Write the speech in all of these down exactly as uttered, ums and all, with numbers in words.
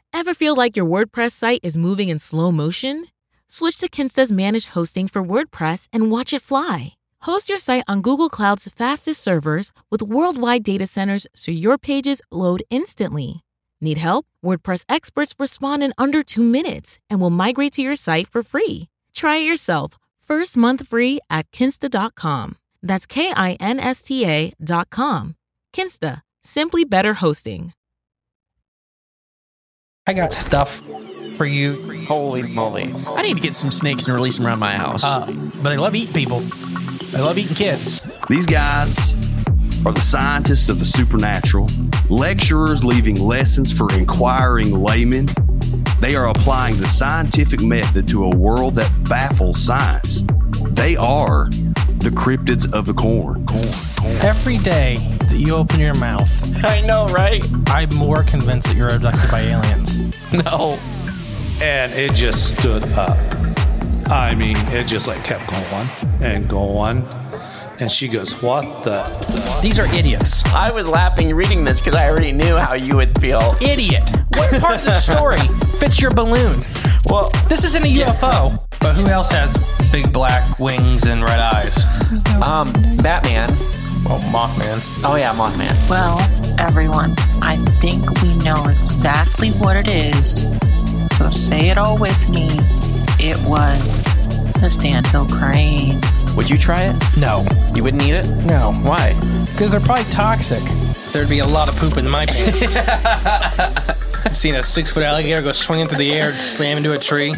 Ever feel like your WordPress site is moving in slow motion? Switch to Kinsta's managed hosting for WordPress and watch it fly. Host your site on Google Cloud's fastest servers with worldwide data centers so your pages load instantly. Need help? WordPress experts respond in under two minutes and will migrate to your site for free. Try it yourself. First month free at kinsta dot com. That's K I N S T A dot com. Kinsta. Simply better hosting. I got stuff for you. Holy moly. I need to get some snakes and release them around my house. Uh, but they love eating people. They love eating kids. These guys are the scientists of the supernatural, lecturers leaving lessons for inquiring laymen. They are applying the scientific method to a world that baffles science. They are the cryptids of the corn. Corn, corn. Every day that you open your mouth, I know, right? I'm more convinced that you're abducted by aliens. No. And it just stood up. I mean, it just like kept going and going. And she goes, what the? These are idiots. I was laughing reading this because I already knew how you would feel. Idiot. What part of the story fits your balloon? Well, This isn't a U F O. But who else has big black wings and red eyes? um, Batman. Well, Mothman. Oh, yeah, Mothman. Well, everyone, I think we know exactly what it is. So say it all with me. It was the Sandhill Crane. Would you try it? No. You wouldn't eat it? No. Why? Because they're probably toxic. There'd be a lot of poop in my pants. I've seen a six-foot alligator go swinging through the air and slam into a tree.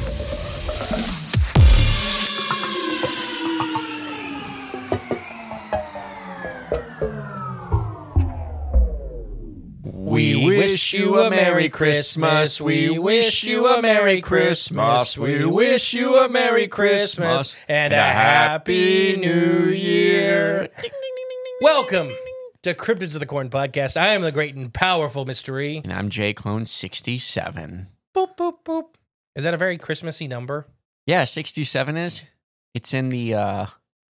We wish you a Merry Christmas. We wish you a Merry Christmas. We wish you a Merry Christmas and a Happy New Year. Welcome to Cryptids of the Corn podcast. I am the great and powerful Mystery. And I'm J Clone sixty-seven. Boop, boop, boop. Is that a very Christmassy number? Yeah, sixty-seven is. It's in the uh,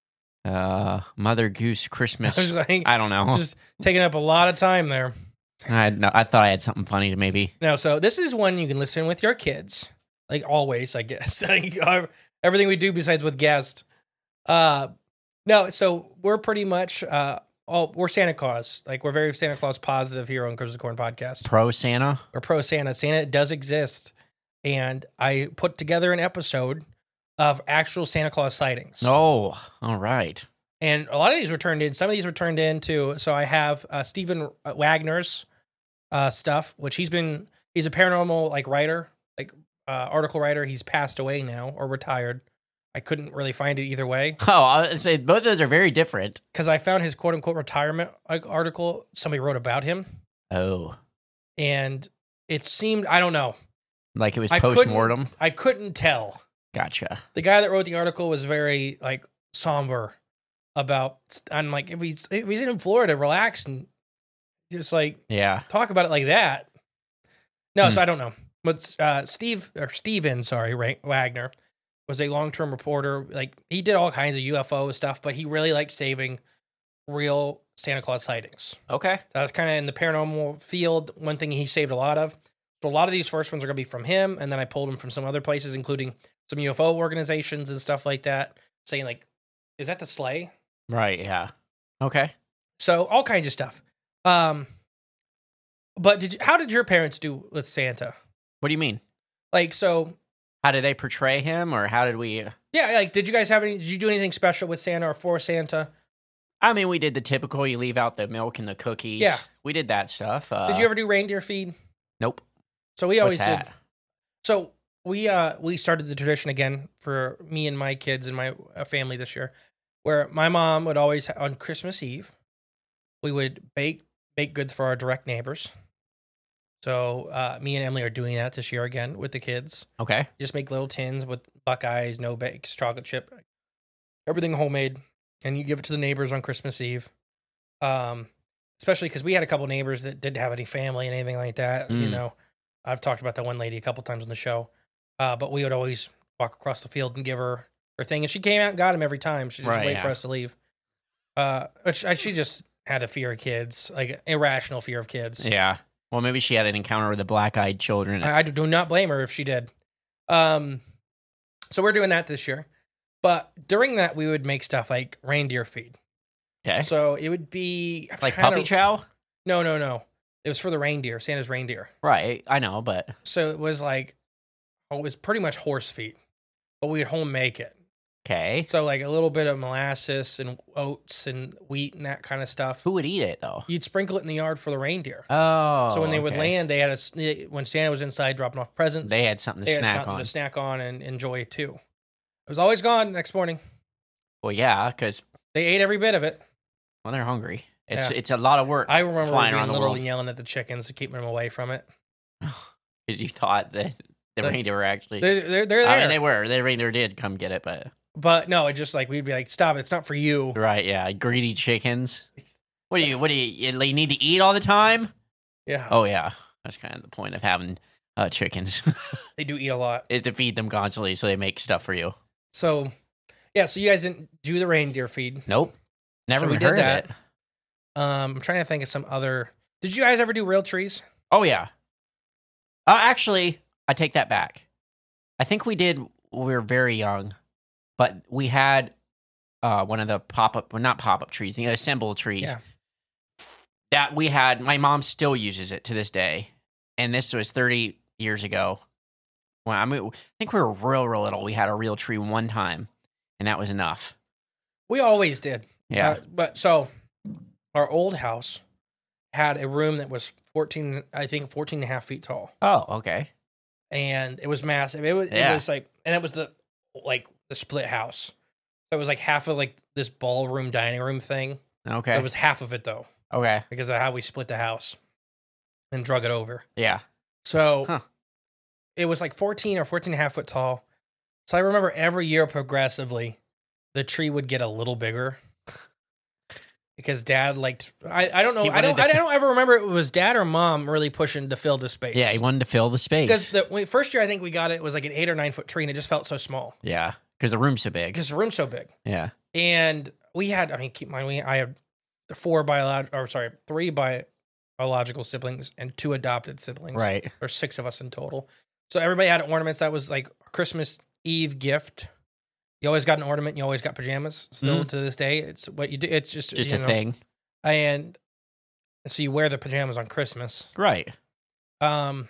uh, Mother Goose Christmas. I was like, I don't know. Just taking up a lot of time there. I, no, I thought I had something funny to maybe. No, so this is one you can listen with your kids, like always, I guess. Like, uh, everything we do besides with guests. Uh, no, so we're pretty much uh, all we're Santa Claus. Like, we're very Santa Claus positive here on Cryptids of the Corn podcast. Pro Santa? We're pro Santa. Santa does exist, and I put together an episode of actual Santa Claus sightings. Oh, all right. And a lot of these were turned in. Some of these were turned into. So I have uh, Stephen Wagner's uh, stuff, which he's been. He's a paranormal like writer, like uh, article writer. He's passed away now or retired. I couldn't really find it either way. Oh, I would say both of those are very different. Because I found his quote unquote retirement like, article. Somebody wrote about him. Oh, and it seemed I don't know. Like it was I post mortem. couldn't- I couldn't tell. Gotcha. The guy that wrote the article was very like somber about. I'm like, if he's if he's in Florida, relax and just like Yeah. talk about it like that. No, Hmm. so I don't know. But uh, Steve or Steven, sorry, Ra- Wagner was a long term reporter. Like he did all kinds of U F O stuff, but he really liked saving real Santa Claus sightings. Okay. So that's kind of in the paranormal field. One thing he saved a lot of. So a lot of these first ones are going to be from him, and then I pulled them from some other places, including some U F O organizations and stuff like that, saying like, "Is that the sleigh?" Right. Yeah. Okay. So all kinds of stuff. Um, but did you, how did your parents do with Santa? What do you mean? Like, so How did they portray him, or how did we? yeah, like, did you guys have any? Did you do anything special with Santa or for Santa? I mean, we did the typical. You leave out the milk and the cookies. Yeah. We did that stuff. Uh, Did you ever do reindeer feed? Nope. So we always What's did. that? So we uh we started the tradition again for me and my kids and my uh, family this year, where my mom would always on Christmas Eve, we would bake bake goods for our direct neighbors. So uh, me and Emily are doing that this year again with the kids. Okay. Just make little tins with Buckeyes, no bakes, chocolate chip, everything homemade, and you give it to the neighbors on Christmas Eve. Um, especially because we had a couple neighbors that didn't have any family and anything like that. You Mm. know, I've talked about that one lady a couple times on the show. Uh, but we would always walk across the field and give her her thing, and she came out and got him every time. She just Right, wait yeah. for us to leave. Uh, which I, she just had a fear of kids, like irrational fear of kids. Yeah. Well, maybe she had an encounter with the black-eyed children. I, I do not blame her if she did. Um, so we're doing that this year. But during that, we would make stuff like reindeer feed. Okay. So it would be... I'm Like trying puppy to- chow? No, no, no. It was for the reindeer, Santa's reindeer. Right, I know, but... So it was like... Oh, it was pretty much horse feed. But we would home make it. Okay. So like a little bit of molasses and oats and wheat and that kind of stuff. Who would eat it, though? You'd sprinkle it in the yard for the reindeer. Oh, So when they would okay. land, they had a... When Santa was inside dropping off presents... They had something to they had snack something on. to snack on and enjoy too. It was always gone next morning. Well, yeah, because, They ate every bit of it. well, they're hungry. It's Yeah. it's a lot of work I remember flying being around the little world and yelling at the chickens to keep them away from it. because you thought that the The- reindeer were actually... They're, they're, they're I there. mean, they were. The reindeer did come get it, but... But no, it just like, we'd be like, stop, it's not for you. Right, yeah, greedy chickens. What do you, what do you, you need to eat all the time? Yeah. Oh, yeah. That's kind of the point of having uh, chickens, They do eat a lot. is to feed them constantly so they make stuff for you. So, yeah, so you guys didn't do the reindeer feed. Nope. Never So we even did heard that. of it. Um, I'm trying to think of some other... Did you guys ever do real trees? Oh, yeah. Uh, actually, I take that back. I think we did when we were very young, but we had uh, one of the pop-up, well, not pop-up trees, the assemble trees. Yeah. That we had, my mom still uses it to this day. And this was thirty years ago. Well, I mean, I think we were real, real little. We had a real tree one time, and that was enough. We always did. Yeah. Uh, but so, our old house had a room that was fourteen, I think fourteen and a half feet tall. Oh, okay. And it was massive. It was, Yeah. it was like, and it was the, like, the split house. It was like half of like this ballroom dining room thing. Okay. It was half of it though, okay. because of how we split the house and drug it over. Yeah. So Huh. it was like fourteen or fourteen and a half foot tall. So I remember every year progressively, the tree would get a little bigger because dad liked, I, I don't know. He I don't, wanted to I don't ever remember it was dad or mom really pushing to fill the space. Yeah, he wanted to fill the space. Because the when- first year I think we got it, it was like an eight or nine foot tree and it just felt so small yeah, because the room's so big. because the room's so big. Yeah. And we had, I mean, keep in mind, we, I had the four biological, or sorry, three biological siblings and two adopted siblings. Right. There's six of us in total. So everybody had ornaments. That was like a Christmas Eve gift. You always got an ornament. You always got pajamas. Still Mhm. to this day, it's what you do. It's just Just you a know, thing. And so you wear the pajamas on Christmas. Right. Um.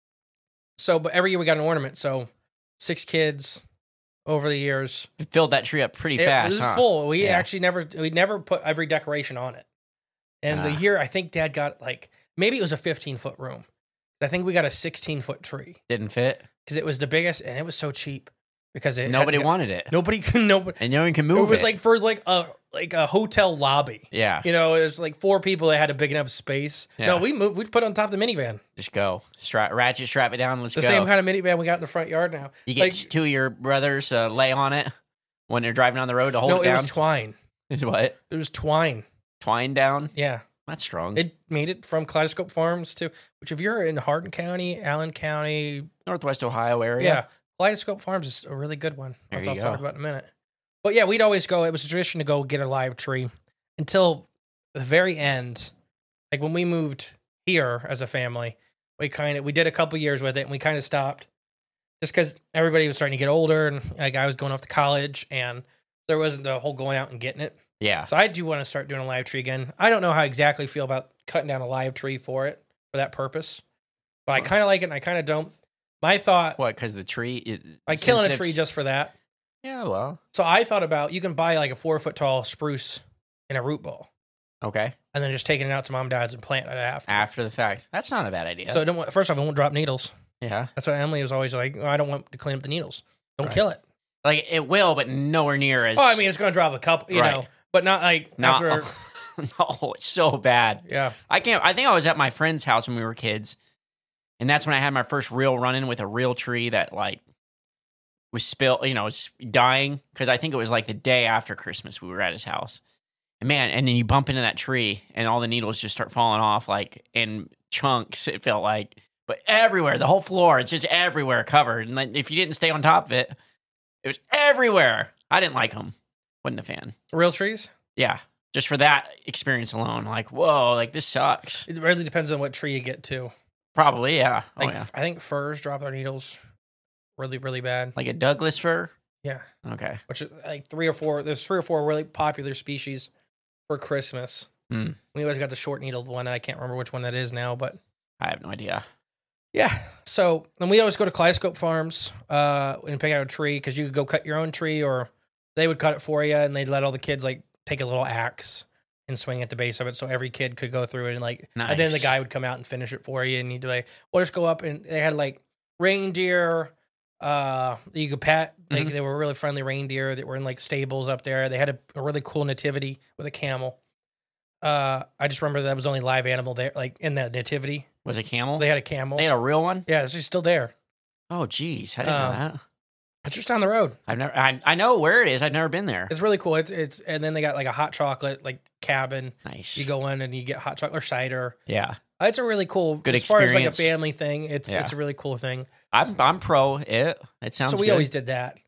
So, but every year we got an ornament. So six kids over the years. Filled that tree up pretty It fast, was huh? full. We Yeah. actually never we never put every decoration on it. And the Ah. year I think Dad got like maybe it was a fifteen foot room. I think we got a sixteen foot tree Didn't fit. because it was the biggest and it was so cheap because it Nobody had, wanted it. nobody could nobody. And no one can move It was it. like for like a like a hotel lobby. yeah. You know, it was like four people that had a big enough space. Yeah. No, we moved. We put it on top of the minivan. Just go. Strap, ratchet, strap it down. Let's The go. same kind of minivan we got in the front yard now. you get like, two of your brothers uh, lay on it when they're driving down the road to hold no, it it down. was twine. Is what? It was twine. Twine down? Yeah. That's strong. It made it from Kaleidoscope Farms to, which if you're in Hardin County, Allen County, Northwest Ohio area. yeah, Kaleidoscope Farms is a really good one. There I'll you talk go. about in a minute. But yeah, we'd always go. It was a tradition to go get a live tree until the very end. Like when we moved here as a family, we kind of we did a couple years with it, and we kind of stopped just because everybody was starting to get older, and like I was going off to college, and there wasn't the whole going out and getting it. Yeah. So I do want to start doing a live tree again. I don't know how I exactly feel about cutting down a live tree for it, for that purpose. But I kind of like it and I kind of don't. My thought, What? Because the tree. It, like killing a since tree it's- just for that. Yeah. Well. So I thought about, you can buy like a four foot tall spruce in a root ball Okay. and then just taking it out to mom and dad's and plant it after. After the fact, that's not a bad idea. So I don't want, first off, I won't drop needles. yeah. That's why Emily was always like, oh, I don't want to clean up the needles. Don't Right. kill it. Like it will, but nowhere near as. Oh, I mean, it's going to drop a couple, you Right. know, but not like not. after. No, it's so bad. Yeah. I can't. I think I was at my friend's house when we were kids, and that's when I had my first real run-in with a real tree that like was spill. You know, was dying because I think it was like the day after Christmas we were at his house. And man, and then you bump into that tree, and all the needles just start falling off like in chunks. It felt like, but everywhere, the whole floor, it's just everywhere covered. And like, if you didn't stay on top of it, it was everywhere. I didn't like them. Wasn't a fan. Real trees? Yeah. Just for that experience alone, like, whoa, like this sucks. It really depends on what tree you get to. Probably, yeah. Oh, Like yeah. I think firs drop their needles really, really bad. Like a Douglas fir? Yeah. Okay. Which is like three or four. There's three or four really popular species for Christmas. Mm. We always got the short needled one. And I can't remember which one that is now, but I have no idea. yeah. So and we always go to Kaleidoscope Farms uh, and pick out a tree because you could go cut your own tree, or they would cut it for you, and they'd let all the kids like take a little axe and swing at the base of it, so every kid could go through it and like. Nice. And then the guy would come out and finish it for you, and you'd like, or just go up and they had like reindeer. Uh, you could pat. Like Mhm. they were really friendly reindeer that were in like stables up there. They had a, a really cool nativity with a camel. Uh, I just remember that was the only live animal there, like in that nativity. Was it camel? They had a camel. They had a real one? Yeah, it's just still there. Oh, geez. I didn't Um, know that. It's just down the road. I've never. I, I know where it is. I've never been there. It's really cool. It's it's and then they got like a hot chocolate like cabin. Nice. You go in and you get hot chocolate or cider. Yeah. Uh, It's a really cool. Good as far as like a experience. family thing. It's Yeah. it's a really cool thing. I'm I'm pro it. It sounds so we good. always did that.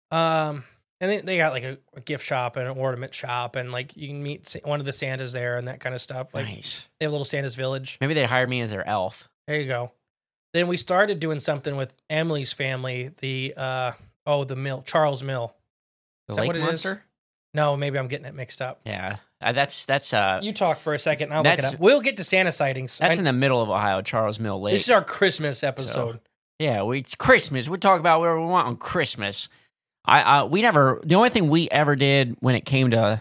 Um, and they, they got like a, a gift shop and an ornament shop, and like you can meet Sa- one of the Santas there and that kind of stuff. Like Nice. they have a little Santa's village. Maybe they hired me as their elf. There you go. Then we started doing something with Emily's family. The uh oh the mill Charles Mill. The Is that lake what it is? monster? No, maybe I'm getting it mixed up. Yeah. Uh, that's that's uh You talk for a second. And I'll look it That's- up. We'll get to Santa sightings. that's I- in the middle of Ohio, Charles Mill Lake. this is our Christmas episode. Yeah, we it's Christmas. We talk about whatever we want on Christmas. I, I we never. The only thing we ever did when it came to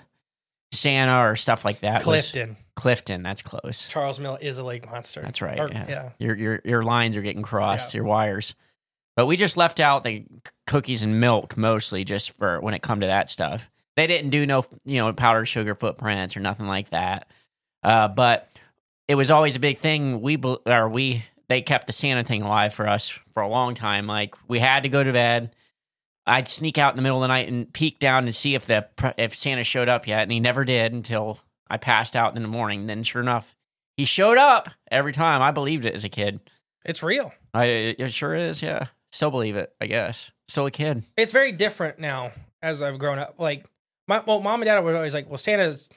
Santa or stuff like that Clifton. was Clifton. That's close. Charles Mill is a lake monster. That's right. Or- yeah. yeah. Your your your lines are getting crossed. Yeah. Your wires. But we just left out the c- cookies and milk mostly, just for when it come to that stuff. They didn't do no you know powdered sugar footprints or nothing like that. Uh, but it was always a big thing. We bel- or we. They kept the Santa thing alive for us for a long time. Like we had to go to bed. I'd sneak out in the middle of the night and peek down to see if the if Santa showed up yet, and he never did until I passed out in the morning. And then, sure enough, he showed up every time. I believed it as a kid. It's real. I it sure is. Yeah, still believe it. I guess still a kid. It's very different now as I've grown up. Like my well, mom and dad were always like, "Well, Santa's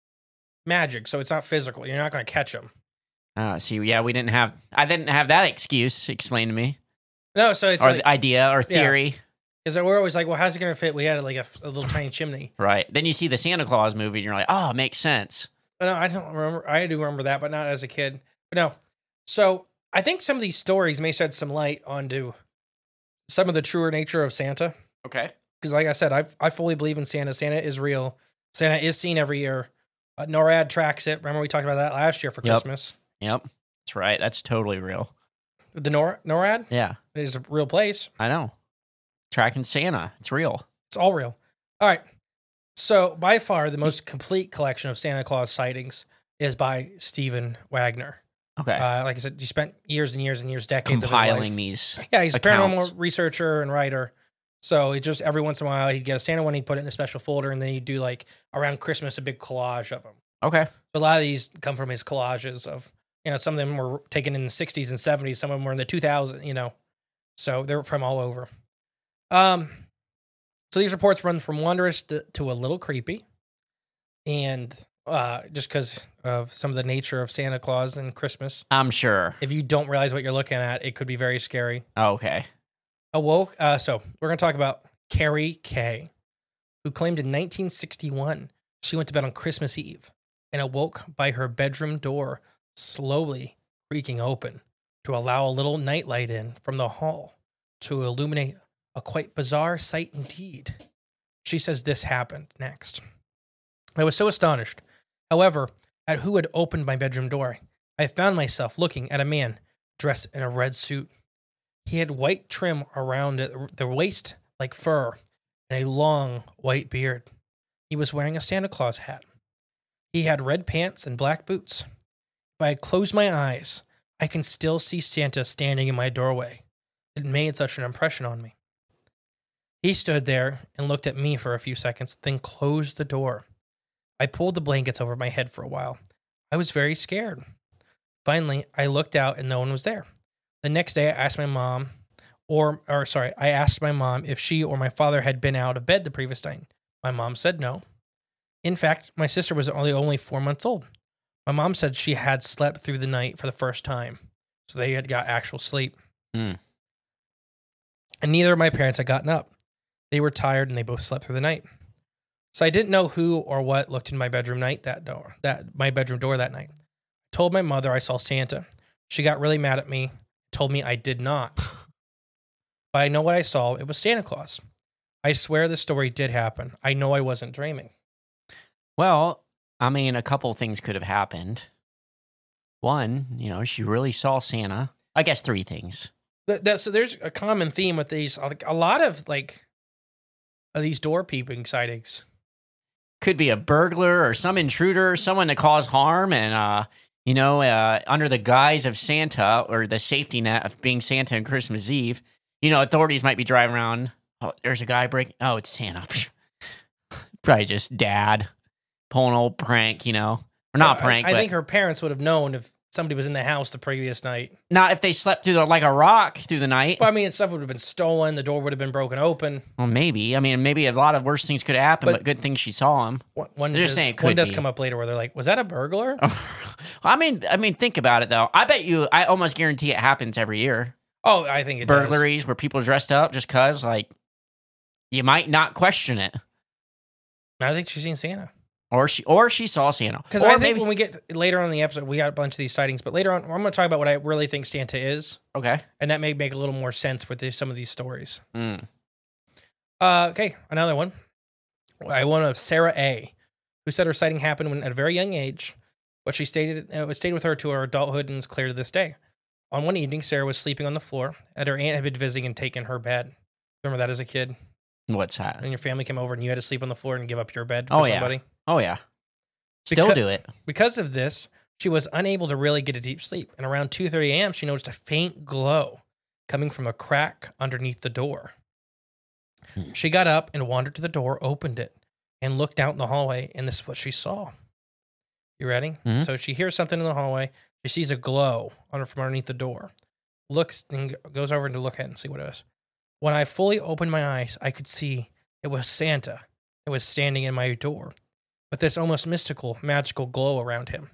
magic, so it's not physical. You're not going to catch him." Uh, see, yeah, we didn't have. I didn't have that excuse explained to me, No, so it's or like the idea, or theory. because we're always like, "Well, how's it going to fit?" We had like a, a little tiny chimney. Right. Then you see the Santa Claus movie, and you're like, oh, it makes sense. But no, I don't remember. I do remember that, but not as a kid. But no. So I think some of these stories may shed some light onto some of the truer nature of Santa. Okay. Because, like I said, I I fully believe in Santa. Santa is real. Santa is seen every year. Uh, NORAD tracks it. Remember we talked about that last year for Yep. Christmas. Yep. That's right. That's totally real. The Nor- NORAD Yeah, is a real place. I know. Tracking Santa. It's real. It's all real. All right. So by far the most complete collection of Santa Claus sightings is by Stephen Wagner. Okay. Uh, like I said, he spent years and years and years, decades of his Compiling life. these. Yeah, he's a accounts. paranormal researcher and writer. So he just every once in a while he'd get a Santa one, he'd put it in a special folder, and then he'd do like around Christmas a big collage of them. Okay. So a lot of these come from his collages of, you know, some of them were taken in the sixties and seventies, some of them were in the two thousands, you know. So they're from all over. Um, so these reports run from wondrous to, to a little creepy. And uh, just because of some of the nature of Santa Claus and Christmas, I'm sure. if you don't realize what you're looking at, it could be very scary. Oh, okay. Awoke. Uh, so we're going to talk about Carrie Kay, who claimed in nineteen sixty-one she went to bed on Christmas Eve and awoke by her bedroom door slowly creaking open to allow a little nightlight in from the hall to illuminate a quite bizarre sight indeed. She says this happened next. I was so astonished, however, at who had opened my bedroom door. I found myself looking at a man dressed in a red suit. He had white trim around the waist like fur and a long white beard. He was wearing a Santa Claus hat. He had red pants and black boots. If I had closed my eyes, I can still see Santa standing in my doorway. It made such an impression on me. He stood there and looked at me for a few seconds, then closed the door. I pulled the blankets over my head for a while. I was very scared. Finally, I looked out and no one was there. The next day, I asked my mom, or, or sorry, I asked my mom if she or my father had been out of bed the previous night. My mom said no. In fact, my sister was only only four months old. My mom said she had slept through the night for the first time. So they had got actual sleep. Mm. And neither of my parents had gotten up. They were tired and they both slept through the night. So I didn't know who or what looked in my bedroom night that door, that my bedroom door that night. I told my mother I saw Santa. She got really mad at me, told me I did not. But I know what I saw. It was Santa Claus. I swear this story did happen. I know I wasn't dreaming. Well, I mean, a couple things could have happened. One, you know, she really saw Santa. I guess three things. That, that, so there's a common theme with these. Like, a lot of like of these door peeping sightings. Could be a burglar or some intruder, someone to cause harm, and uh, you know, uh, under the guise of Santa or the safety net of being Santa on Christmas Eve, you know, authorities might be driving around. Oh, there's a guy breaking. Oh, it's Santa. Probably just dad pulling an old prank, you know, or not Uh, prank. I, I but think her parents would have known if somebody was in the house the previous night. not if they slept through the, like a rock through the night. But I mean, stuff would have been stolen. The door would have been broken open. Well, maybe. I mean, maybe a lot of worse things could have happened, but, But- good thing she saw him. One, one They're does, just saying it one could does be. come up later where they're like, "Was that a burglar?" I mean, I mean, think about it though. I bet you, I almost guarantee it happens every year. Oh, I think it does. Burglaries where people are dressed up just cause, like, you might not question it, I think she's seen Santa. or she, or she saw Santa. Because Or I think maybe- when we get later on in the episode, we got a bunch of these sightings. But later on, I'm going to talk about what I really think Santa is, okay. and that may make a little more sense with this, some of these stories. Mm. Uh, okay, another one. I one of Sarah A, who said her sighting happened when at a very young age, but she stayed uh, it stayed with her to her adulthood and is clear to this day. On one evening, Sarah was sleeping on the floor, and her aunt had been visiting and taken her bed. Remember that as a kid, What's that? and your family came over, and you had to sleep on the floor and give up your bed for Oh, yeah. somebody. Oh yeah. Still Because- do it. Because of this, she was unable to really get a deep sleep, and around two thirty a.m., she noticed a faint glow coming from a crack underneath the door. Hmm. She got up and wandered to the door, opened it, and looked out in the hallway, and this is what she saw. You ready? Mhm. So she hears something in the hallway. She sees a glow on her from underneath the door. Looks and g- goes over to look at it and see what it is. When I fully opened my eyes, I could see it was Santa. It was standing in my door with this almost mystical, magical glow around him.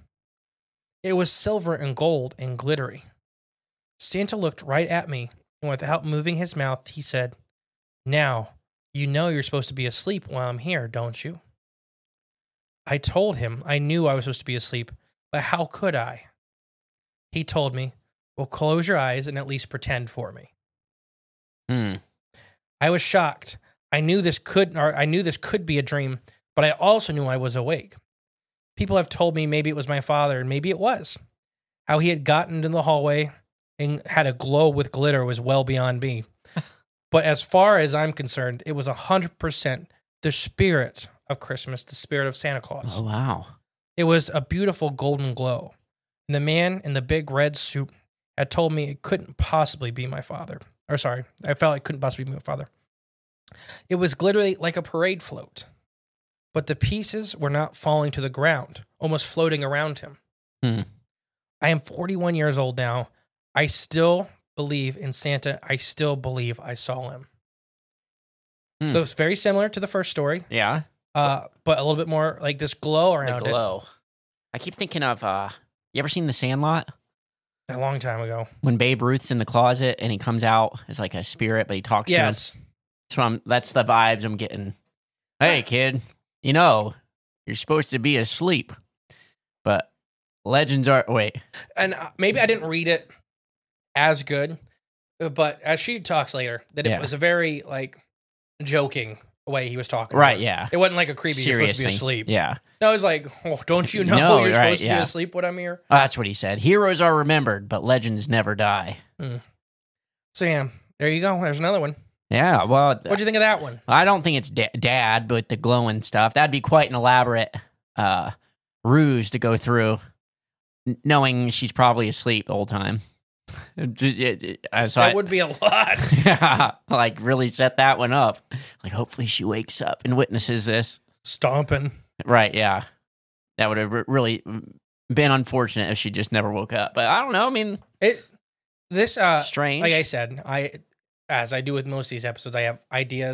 It was silver and gold and glittery. Santa looked right at me, and without moving his mouth, he said, "Now, you know you're supposed to be asleep while I'm here, don't you?" I told him I knew I was supposed to be asleep, but how could I? He told me, "Well, close your eyes and at least pretend for me." Hmm. I was shocked. I knew this could, or I knew this could be a dream, but I also knew I was awake. People have told me maybe it was my father, and maybe it was. How he had gotten into the hallway and had a glow with glitter was well beyond me. But as far as I'm concerned, it was one hundred percent the spirit of Christmas, the spirit of Santa Claus. Oh wow. It was a beautiful golden glow. And the man in the big red suit had told me it couldn't possibly be my father. Or sorry, I felt it couldn't possibly be my father. It was glittery like a parade float. But the pieces were not falling to the ground, almost floating around him. Hmm. I am forty-one years old now. I still believe in Santa. I still believe I saw him. Hmm. So it's very similar to the first story, Yeah. uh, but a little bit more like this glow The around it. glow. I keep thinking of. uh You ever seen The Sandlot? A long time ago. When Babe Ruth's in the closet and he comes out as like a spirit, but he talks to him. Yes. That's, what I'm, that's the vibes I'm getting. Hey, kid, you know, you're supposed to be asleep. But legends are... Wait. And uh, maybe I didn't read it as good, uh, but as she talks later, that it Yeah. was a very, like, joking way he was talking. Right, about it. yeah. It wasn't like a creepy, you're supposed Seriously. to be asleep. Yeah. No, it was like, oh, don't you know No, you're right, supposed to yeah. be asleep when I'm here? Oh, that's what he said. Heroes are remembered, but legends never die. So, yeah, there you go. There's another one. Yeah, well... What'd you think of that one? I don't think it's da- dad, but the glowing stuff. That'd be quite an elaborate uh, ruse to go through, n- knowing she's probably asleep the whole time. It- it- it- uh, so That I- would be a lot. yeah, like really set that one up. Like, hopefully she wakes up and witnesses this. Stomping. Right, yeah. That would have re- really been unfortunate if she just never woke up. But I don't know. I mean, It. This, uh, strange. like I said, I, as I do with most of these episodes, I have ideas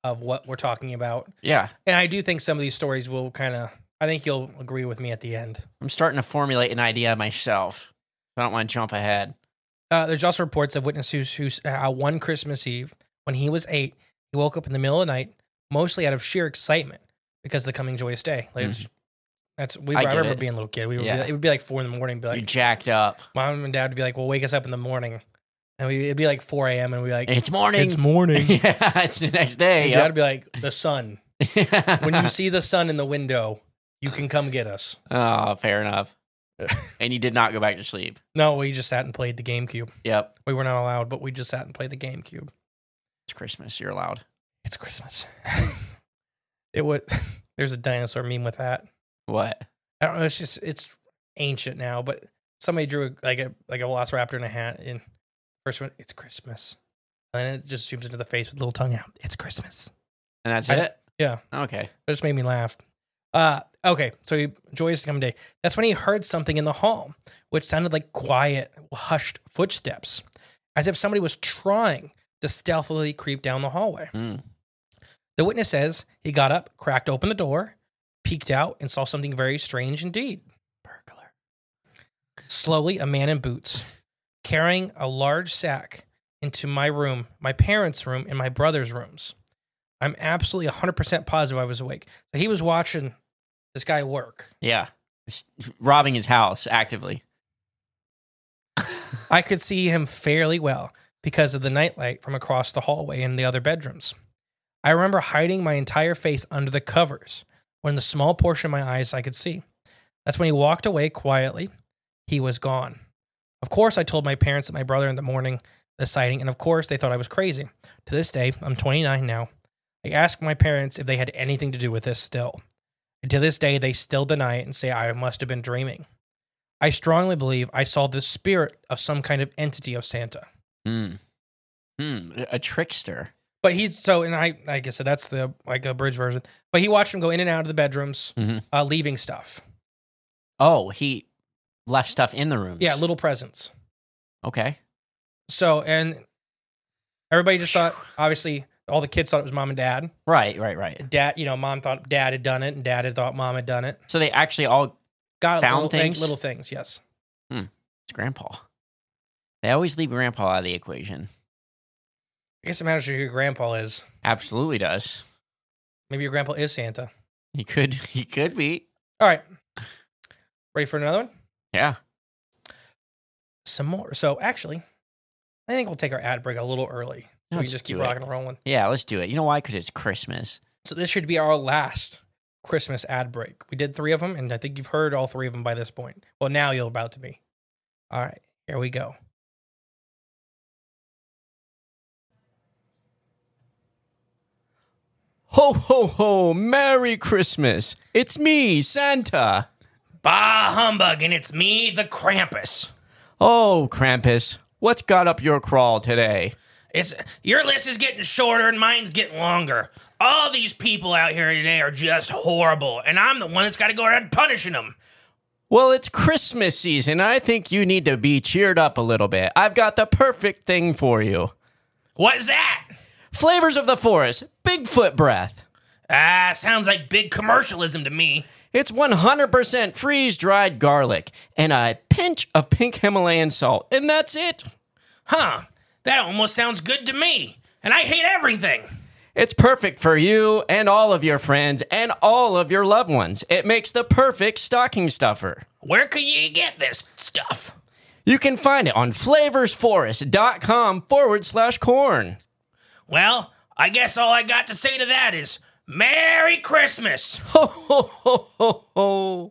of what we're talking about. Yeah. And I do think some of these stories will kind of, I think you'll agree with me at the end. I'm starting to formulate an idea myself. I don't want to jump ahead. Uh, there's also reports of witnesses who, uh, one Christmas Eve, when he was eight, he woke up in the middle of the night, mostly out of sheer excitement because of the coming joyous day. Like, Mhm. That's we. I I, get remember it. being a little kid. We would Yeah. be, it would be like four in the morning. Be You like, jacked up. mom and dad would be like, "Well, wake us up in the morning," and we, it'd be like four a.m. and we'd be like, It's morning. "It's morning." Yeah, it's the next day. And dad would be like, "The sun. Yep. When you see the sun in the window, you can come get us." Oh, fair enough. And you did not go back to sleep. No, we just sat and played the GameCube. Yep. We were not allowed, but we just sat and played the GameCube. It's Christmas. You're allowed. It's Christmas. It would. There's a dinosaur meme with that. What? I don't know. It's just it's ancient now, but somebody drew a, like a like a velociraptor in a hat. In first one, it's Christmas, and then it just zooms into the face with a little tongue out. It's Christmas. And that's I- it? Yeah, Okay. it just made me laugh. Uh, okay, so he, joyous coming day. That's when he heard something in the hall, which sounded like quiet, hushed footsteps, as if somebody was trying to stealthily creep down the hallway. Mm. The witness says he got up, cracked open the door, peeked out, and saw something very strange indeed. Burglar. Slowly, a man in boots, carrying a large sack into my room, my parents' room, and my brother's rooms. I'm absolutely one hundred percent positive I was awake. So he was watching this guy work. Yeah. It's robbing his house actively. I could see him fairly well because of the nightlight from across the hallway in the other bedrooms. I remember hiding my entire face under the covers when the small portion of my eyes I could see. That's when he walked away quietly. He was gone. Of course, I told my parents and my brother in the morning the sighting, and of course, they thought I was crazy. To this day, I'm twenty-nine now. I asked my parents if they had anything to do with this still. And to this day, they still deny it and say I must have been dreaming. I strongly believe I saw the spirit of some kind of entity of Santa. Mm. Mm. A trickster. But he's so, and I, like I said, that's the like a bridge version. But he watched him go in and out of the bedrooms, Mhm. uh, leaving stuff. Oh, he left stuff in the rooms. Yeah, little presents. Okay. So, and everybody just thought, obviously, all the kids thought it was mom and dad. Right, right, right. Dad, you know, mom thought dad had done it, and dad had thought mom had done it. So they actually all, Got Found little things? little things, yes. it's grandpa. They always leave grandpa out of the equation. I guess it matters who your grandpa is. Absolutely does. Maybe your grandpa is Santa. He could, he could be. All right. Ready for another one? Yeah. Some more. So, actually, I think we'll take our ad break a little early. We Let's can just keep do it. rocking and rolling. Yeah, let's do it. You know why? Because it's Christmas. So this should be our last Christmas ad break. We did three of them, and I think you've heard all three of them by this point. Well, now you're about to be. All right, here we go. Ho, ho, ho. Merry Christmas. It's me, Santa. Bah humbug, and it's me, the Krampus. Oh, Krampus. What's got up your crawl today? It's your list is getting shorter and mine's getting longer. All these people out here today are just horrible, and I'm the one that's got to go around punishing them. Well, it's Christmas season. I think you need to be cheered up a little bit. I've got the perfect thing for you. What is that? Flavors of the Forest, Bigfoot breath. Ah, sounds like big commercialism to me. It's one hundred percent freeze-dried garlic and a pinch of pink Himalayan salt, and that's it. Huh, that almost sounds good to me, and I hate everything. It's perfect for you and all of your friends and all of your loved ones. It makes the perfect stocking stuffer. Where can you get this stuff? You can find it on flavorsforest.com forward slash corn. Well, I guess all I got to say to that is Merry Christmas. Ho, ho, ho, ho, ho.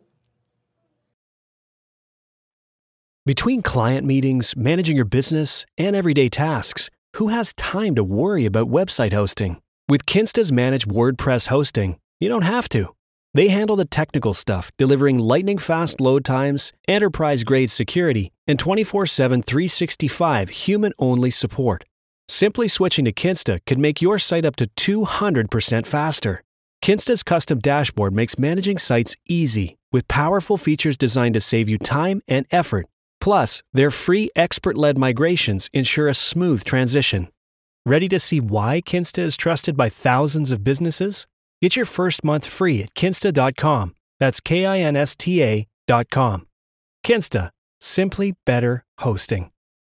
Between client meetings, managing your business, and everyday tasks, who has time to worry about website hosting? With Kinsta's managed WordPress hosting, you don't have to. They handle the technical stuff, delivering lightning-fast load times, enterprise-grade security, and twenty-four seven, three sixty-five human-only support. Simply switching to Kinsta could make your site up to two hundred percent faster. Kinsta's custom dashboard makes managing sites easy, with powerful features designed to save you time and effort. Plus, their free expert-led migrations ensure a smooth transition. Ready to see why Kinsta is trusted by thousands of businesses? Get your first month free at kinsta dot com. That's K I N S T A dot com. Kinsta, simply better hosting.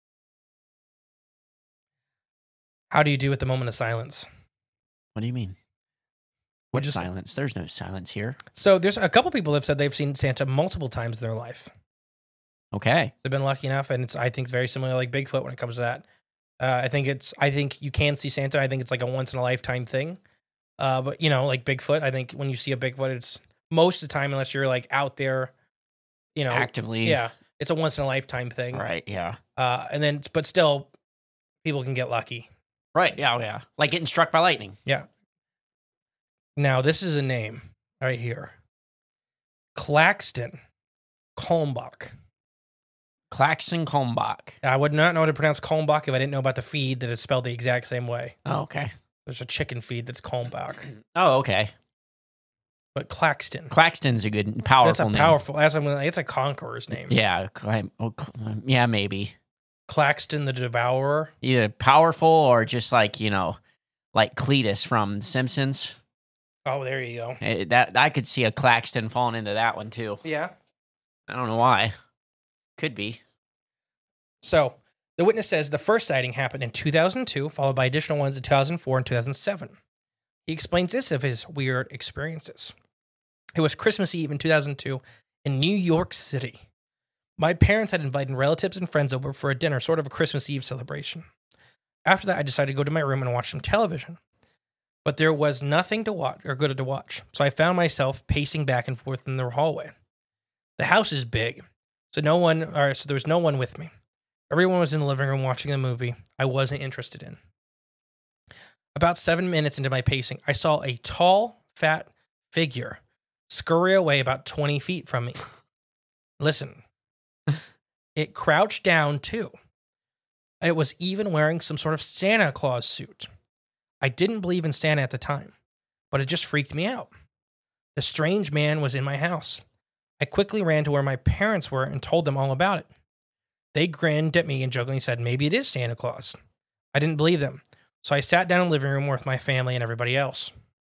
How do you do with the moment of silence? What do you mean? What just- silence? There's no silence here. So there's a couple people have said they've seen Santa multiple times in their life. Okay. They've been lucky enough, and it's I think it's very similar like Bigfoot when it comes to that. Uh, I think it's I think you can see Santa. I think it's like a once in a lifetime thing. Uh, but you know, like Bigfoot, I think when you see a Bigfoot, it's most of the time, unless you're like out there, you know, Actively. Yeah, it's a once in a lifetime thing. Right. Yeah. Uh, and then, but still, people can get lucky. Right. Yeah. Yeah. Like getting struck by lightning. Yeah. Now this is a name right here. Claxton Kalmbach. Claxton Kalmbach. I would not know how to pronounce Kalmbach if I didn't know about the feed that is spelled the exact same way. Oh, okay. There's a chicken feed that's Kalmbach. Oh, okay. But Claxton. Claxton's a good, powerful That's a name. powerful. That's a, it's a conqueror's name. Yeah. Cl- oh, cl- yeah, maybe. Claxton the Devourer. Either powerful or just like, you know, like Cletus from Simpsons. Oh, there you go. Eh, that I could see a Claxton falling into that one too. Yeah. I don't know why. Could be. So the witness says the first sighting happened in two thousand two, followed by additional ones in two thousand four and two thousand seven. He explains this of his weird experiences. It was Christmas Eve in two thousand two in New York City. My parents had invited relatives and friends over for a dinner, sort of a Christmas Eve celebration. After that, I decided to go to my room and watch some television. But there was nothing to watch or good to watch, so I found myself pacing back and forth in the hallway. The house is big, so no one, or so there was no one with me. Everyone was in the living room watching a movie I wasn't interested in. About seven minutes into my pacing, I saw a tall, fat figure scurry away about twenty feet from me. Listen, it crouched down too. It was even wearing some sort of Santa Claus suit. I didn't believe in Santa at the time, but it just freaked me out. The strange man was in my house. I quickly ran to where my parents were and told them all about it. They grinned at me and jokingly said, maybe it is Santa Claus. I didn't believe them, so I sat down in the living room with my family and everybody else.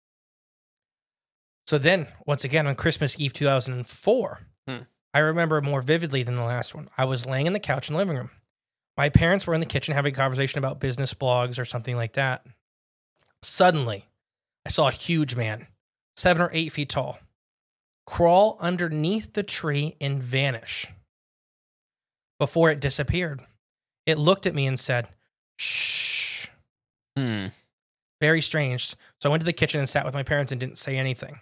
So then, once again, on Christmas Eve two thousand four, hmm. I remember more vividly than the last one. I was laying in the couch in the living room. My parents were in the kitchen having a conversation about business blogs or something like that. Suddenly, I saw a huge man, seven or eight feet tall, crawl underneath the tree and vanish. Before it disappeared, it looked at me and said, shh. Hmm. Very strange. So I went to the kitchen and sat with my parents and didn't say anything.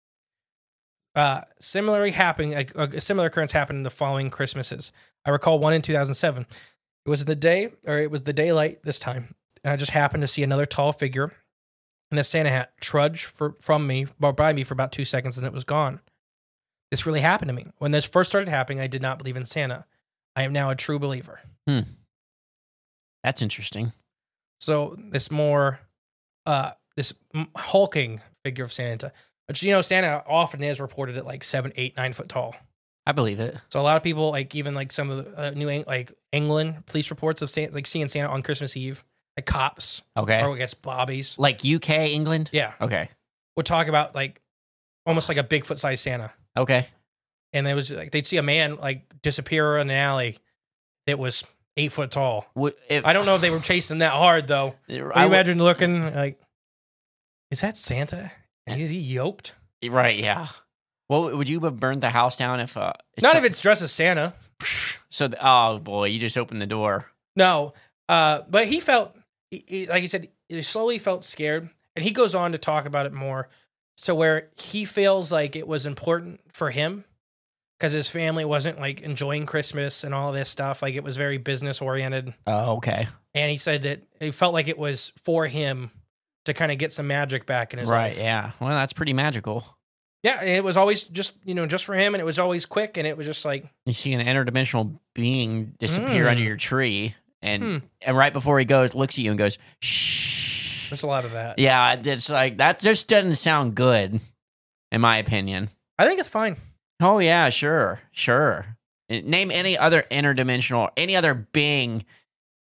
Uh, similarly happening, a, a similar occurrence happened in the following Christmases. I recall one in two thousand seven. It was the day, or it was the daylight this time, and I just happened to see another tall figure in a Santa hat trudge for, from me, or by me for about two seconds, and it was gone. This really happened to me. When this first started happening, I did not believe in Santa. I am now a true believer. Hmm. That's interesting. So this more, uh, this hulking figure of Santa, which, you know, Santa often is reported at like seven, eight, nine foot tall. I believe it. So a lot of people, like even like some of the uh, New Eng- like England police reports of Santa, like seeing Santa on Christmas Eve, like cops, Okay. or I guess bobbies, Like U K, England? yeah, Okay. would talk about like almost like a Bigfoot sized Santa, Okay. and it was like they'd see a man like disappear in an alley that was eight foot tall. Would, if, I don't know if they were chasing that hard though. Can you I would- imagine looking like, is that Santa? Is he yoked? Right, yeah. Well, would you have burned the house down if... Uh, Not so, if it's dressed as Santa. So, oh boy, you just opened the door. No, uh, but he felt, he, he, like he said, he slowly felt scared. And he goes on to talk about it more. So where he feels like it was important for him because his family wasn't like enjoying Christmas and all this stuff. Like it was very business oriented. Oh, okay. And he said that he felt like it was for him to kind of get some magic back in his Right, life. yeah. Well, that's pretty magical. Yeah, and it was always just, you know, just for him, and it was always quick, and it was just like... You see an interdimensional being disappear Mm. under your tree, and Hmm. and right before he goes, looks at you and goes, shh. There's a lot of that. Yeah, it's like, that just doesn't sound good, in my opinion. I think it's fine. Oh, yeah, sure, sure. Name any other interdimensional, any other being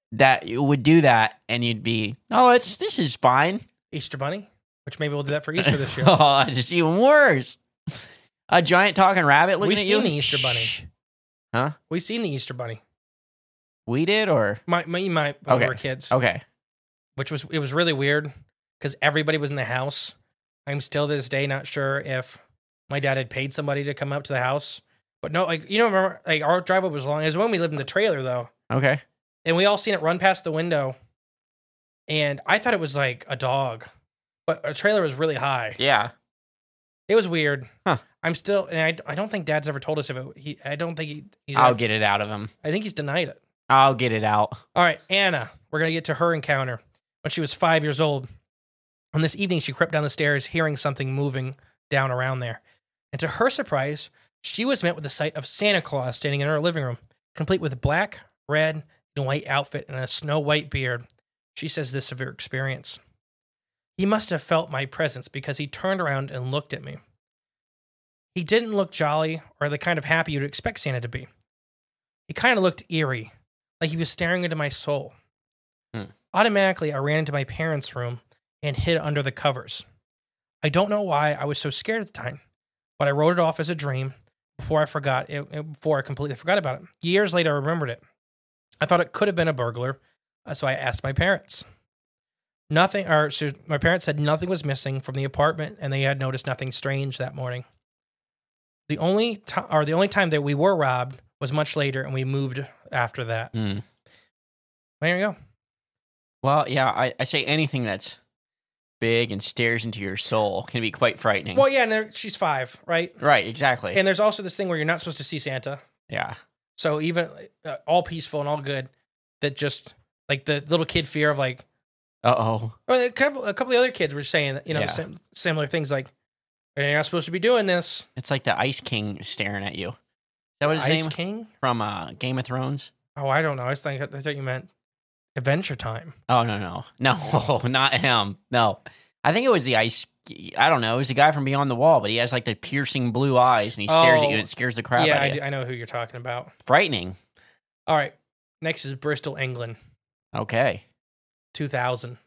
that you would do that and you'd be, oh, it's this is fine. Easter Bunny, which maybe we'll do that for Easter this year. Oh, it's even worse. A giant talking rabbit looking We've at seen you. the Easter Bunny. Shh. Huh? We've seen the Easter Bunny. We did, or My, my, my when Okay. we were kids. okay. Which was, it was really weird because everybody was in the house. I'm still to this day not sure if my dad had paid somebody to come up to the house. But no, like, you know, remember, like, our driveway was long. It was when we lived in the trailer, though. Okay. And we all seen it run past the window. And I thought it was like a dog. But our trailer was really high. Yeah. It was weird. Huh. I'm still, and I, I don't think Dad's ever told us if it, he, I don't think he, he's, I'll ever- get it out of him. I think he's denied it. I'll get it out. All right, Anna, we're going to get to her encounter when she was five years old. On this evening, she crept down the stairs, hearing something moving down around there. And to her surprise, she was met with the sight of Santa Claus standing in her living room, complete with black, red, and white outfit and a snow white beard. She says this of her experience. He must have felt my presence because he turned around and looked at me. He didn't look jolly or the kind of happy you'd expect Santa to be. He kind of looked eerie, like he was staring into my soul. Hmm. Automatically, I ran into my parents' room and hid under the covers. I don't know why I was so scared at the time, but I wrote it off as a dream before I forgot it, before I completely forgot about it. Years later, I remembered it. I thought it could have been a burglar, uh, so I asked my parents. Nothing, or so my parents said nothing was missing from the apartment, and they had noticed nothing strange that morning. The only time, or the only time that we were robbed was much later, and we moved after that. Mm. There you go. Well, yeah, I, I say anything that's big and stares into your soul can be quite frightening. Well, yeah, and there, she's five, right? Right, exactly. And there's also this thing where you're not supposed to see Santa. yeah. So even uh, all peaceful and all good, that just like the little kid fear of like, Uh-oh. well, a couple, a couple of other kids were saying, you know, Yeah. sim- similar things like, you're not supposed to be doing this. It's like the Ice King staring at you. Is that what his Ice name King? from uh, Game of Thrones? Oh, I don't know. I was thinking, I thought you meant Adventure Time. Oh, no, no. No, not him. No. I think it was the Ice... I don't know. It was the guy from Beyond the Wall, but he has like the piercing blue eyes, and he stares at Oh. you and it scares the crap yeah, out I, of do- you. I know who you're talking about. Frightening. All right. Next is Bristol, England, Okay. two thousand.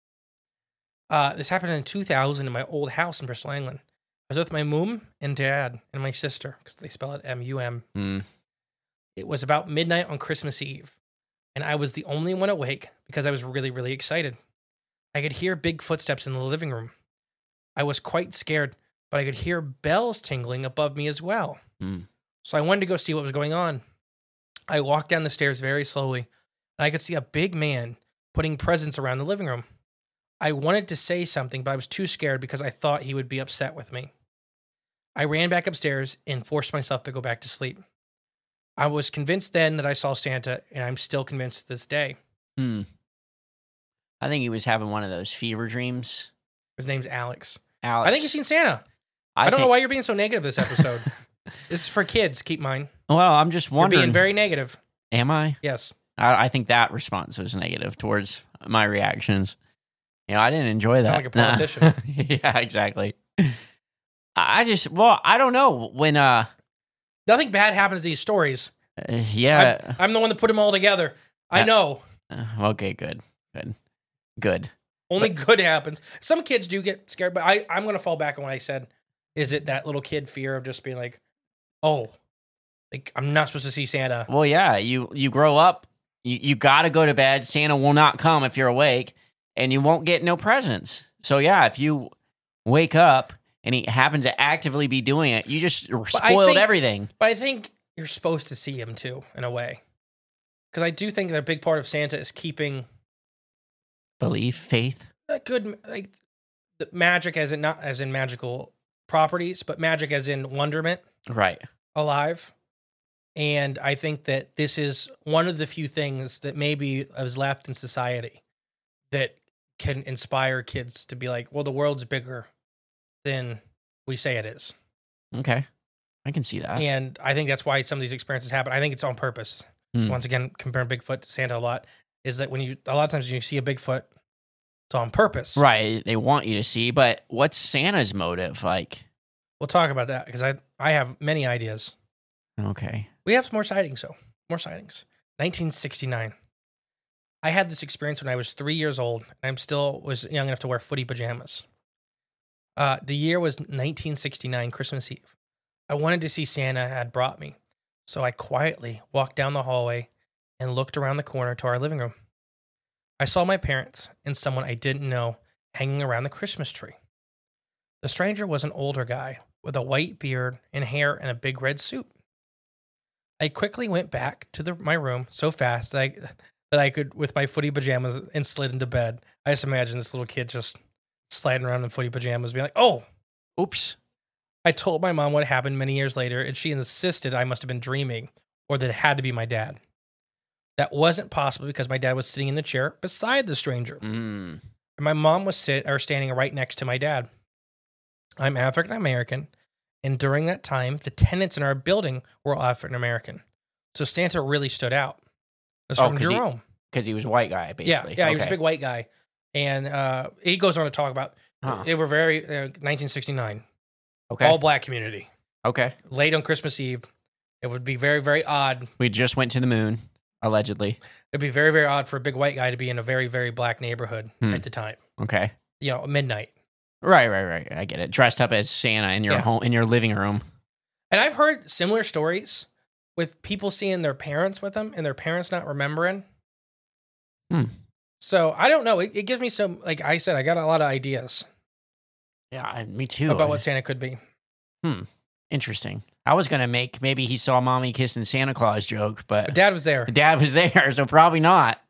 Uh, this happened in two thousand in my old house in Bristol, England. I was with my mum and dad and my sister, because they spell it M U M. Mm. It was about midnight on Christmas Eve, and I was the only one awake because I was really, really excited. I could hear big footsteps in the living room. I was quite scared, but I could hear bells tingling above me as well. Mm. So I wanted to go see what was going on. I walked down the stairs very slowly, and I could see a big man putting presents around the living room. I wanted to say something, but I was too scared because I thought he would be upset with me. I ran back upstairs and forced myself to go back to sleep. I was convinced then that I saw Santa, and I'm still convinced to this day. Hmm. I think he was having one of those fever dreams. His name's Alex. Alex. I think you've seen Santa. I, don't think- know why you're being so negative this episode. This is for kids. Keep mine. Well, I'm just You're wondering. being very negative. Am I? Yes. I? I think that response was negative towards my reactions. You know, I didn't enjoy that. Sound like a politician. Yeah, exactly. I just, well, I don't know. When, uh, Nothing bad happens to these stories. uh, yeah. I'm, I'm the one that put them all together. I Yeah. know. Uh, okay, good. Good. Good. Only good happens. Some kids do get scared, but I, I'm going to fall back on what I said. Is it that little kid fear of just being like, oh, like I'm not supposed to see Santa? Well, yeah, you, you grow up, you, you got to go to bed. Santa will not come if you're awake, and you won't get no presents. So, yeah, if you wake up and he happens to actively be doing it, you just I spoiled think- everything. But I think you're supposed to see him too, in a way. Because I do think that a big part of Santa is keeping Belief, faith. a good, like, the magic as in not as in magical properties, but magic as in wonderment Right. alive. And I think that this is one of the few things that maybe is left in society that can inspire kids to be like, well, the world's bigger than we say it is. Okay. I can see that. And I think that's why some of these experiences happen. I think it's on purpose. Hmm. Once again, comparing Bigfoot to Santa a lot is that when you, a lot of times when you see a Bigfoot, it's on purpose. Right. They want you to see, but what's Santa's motive? Like, We'll talk about that because I, I have many ideas. okay. We have some more sightings, though. More sightings. nineteen sixty-nine. I had this experience when I was three years old. And I'm still was young enough to wear footy pajamas. Uh, the year was nineteen sixty-nine, Christmas Eve. I wanted to see Santa had brought me. So I quietly walked down the hallway and looked around the corner to our living room. I saw my parents and someone I didn't know hanging around the Christmas tree. The stranger was an older guy with a white beard and hair and a big red suit. I quickly went back to the, my room so fast that I, that I could, with my footy pajamas, and slid into bed. I just imagine this little kid just sliding around in footy pajamas, being like, oh, Oops. I told my mom what happened many years later, and she insisted I must have been dreaming or that it had to be my dad. That wasn't possible because my dad was sitting in the chair beside the stranger. Mm. And my mom was sit or standing right next to my dad. I'm African American, and during that time, the tenants in our building were all African American. So Santa really stood out. It was Oh, from 'cause he- Jerome. Because he was a white guy, basically. Yeah, yeah, he was a Okay. big white guy. And uh, he goes on to talk about, Huh. they were very, uh, nineteen sixty-nine, Okay. all black community. Okay. Late on Christmas Eve. It would be very, very odd. We just went to the moon, allegedly. It'd be very, very odd for a big white guy to be in a very, very black neighborhood Hmm. at the time. Okay. You know, midnight. Right, right, right. I get it. Dressed up as Santa in your Yeah. home, in your living room. And I've heard similar stories with people seeing their parents with them and their parents not remembering. Hmm. So I don't know. It, it gives me some, like I said, I got a lot of ideas Yeah, me too. about what Santa could be. Hmm. Interesting. I was gonna make maybe he saw mommy kissing Santa Claus joke, but But Dad was there. Dad was there, so probably not.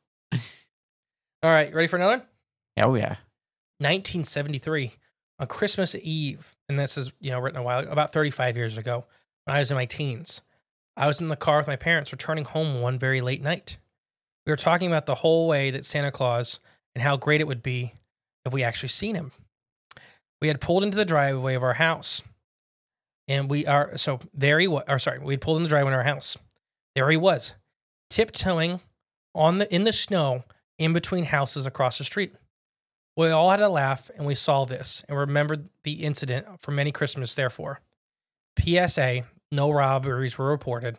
All right, ready for another? Oh yeah. nineteen seventy-three, on Christmas Eve, and this is, you know, written a while, about thirty-five years ago, when I was in my teens. I was in the car with my parents returning home one very late night. We were talking about the whole way that Santa Claus and how great it would be if we actually seen him. We had pulled into the driveway of our house, and we are, so there he was, or sorry, we had pulled in the driveway of our house. There he was, tiptoeing on the in the snow in between houses across the street. We all had a laugh, and we saw this and remembered the incident for many Christmas, therefore. P S A, no robberies were reported.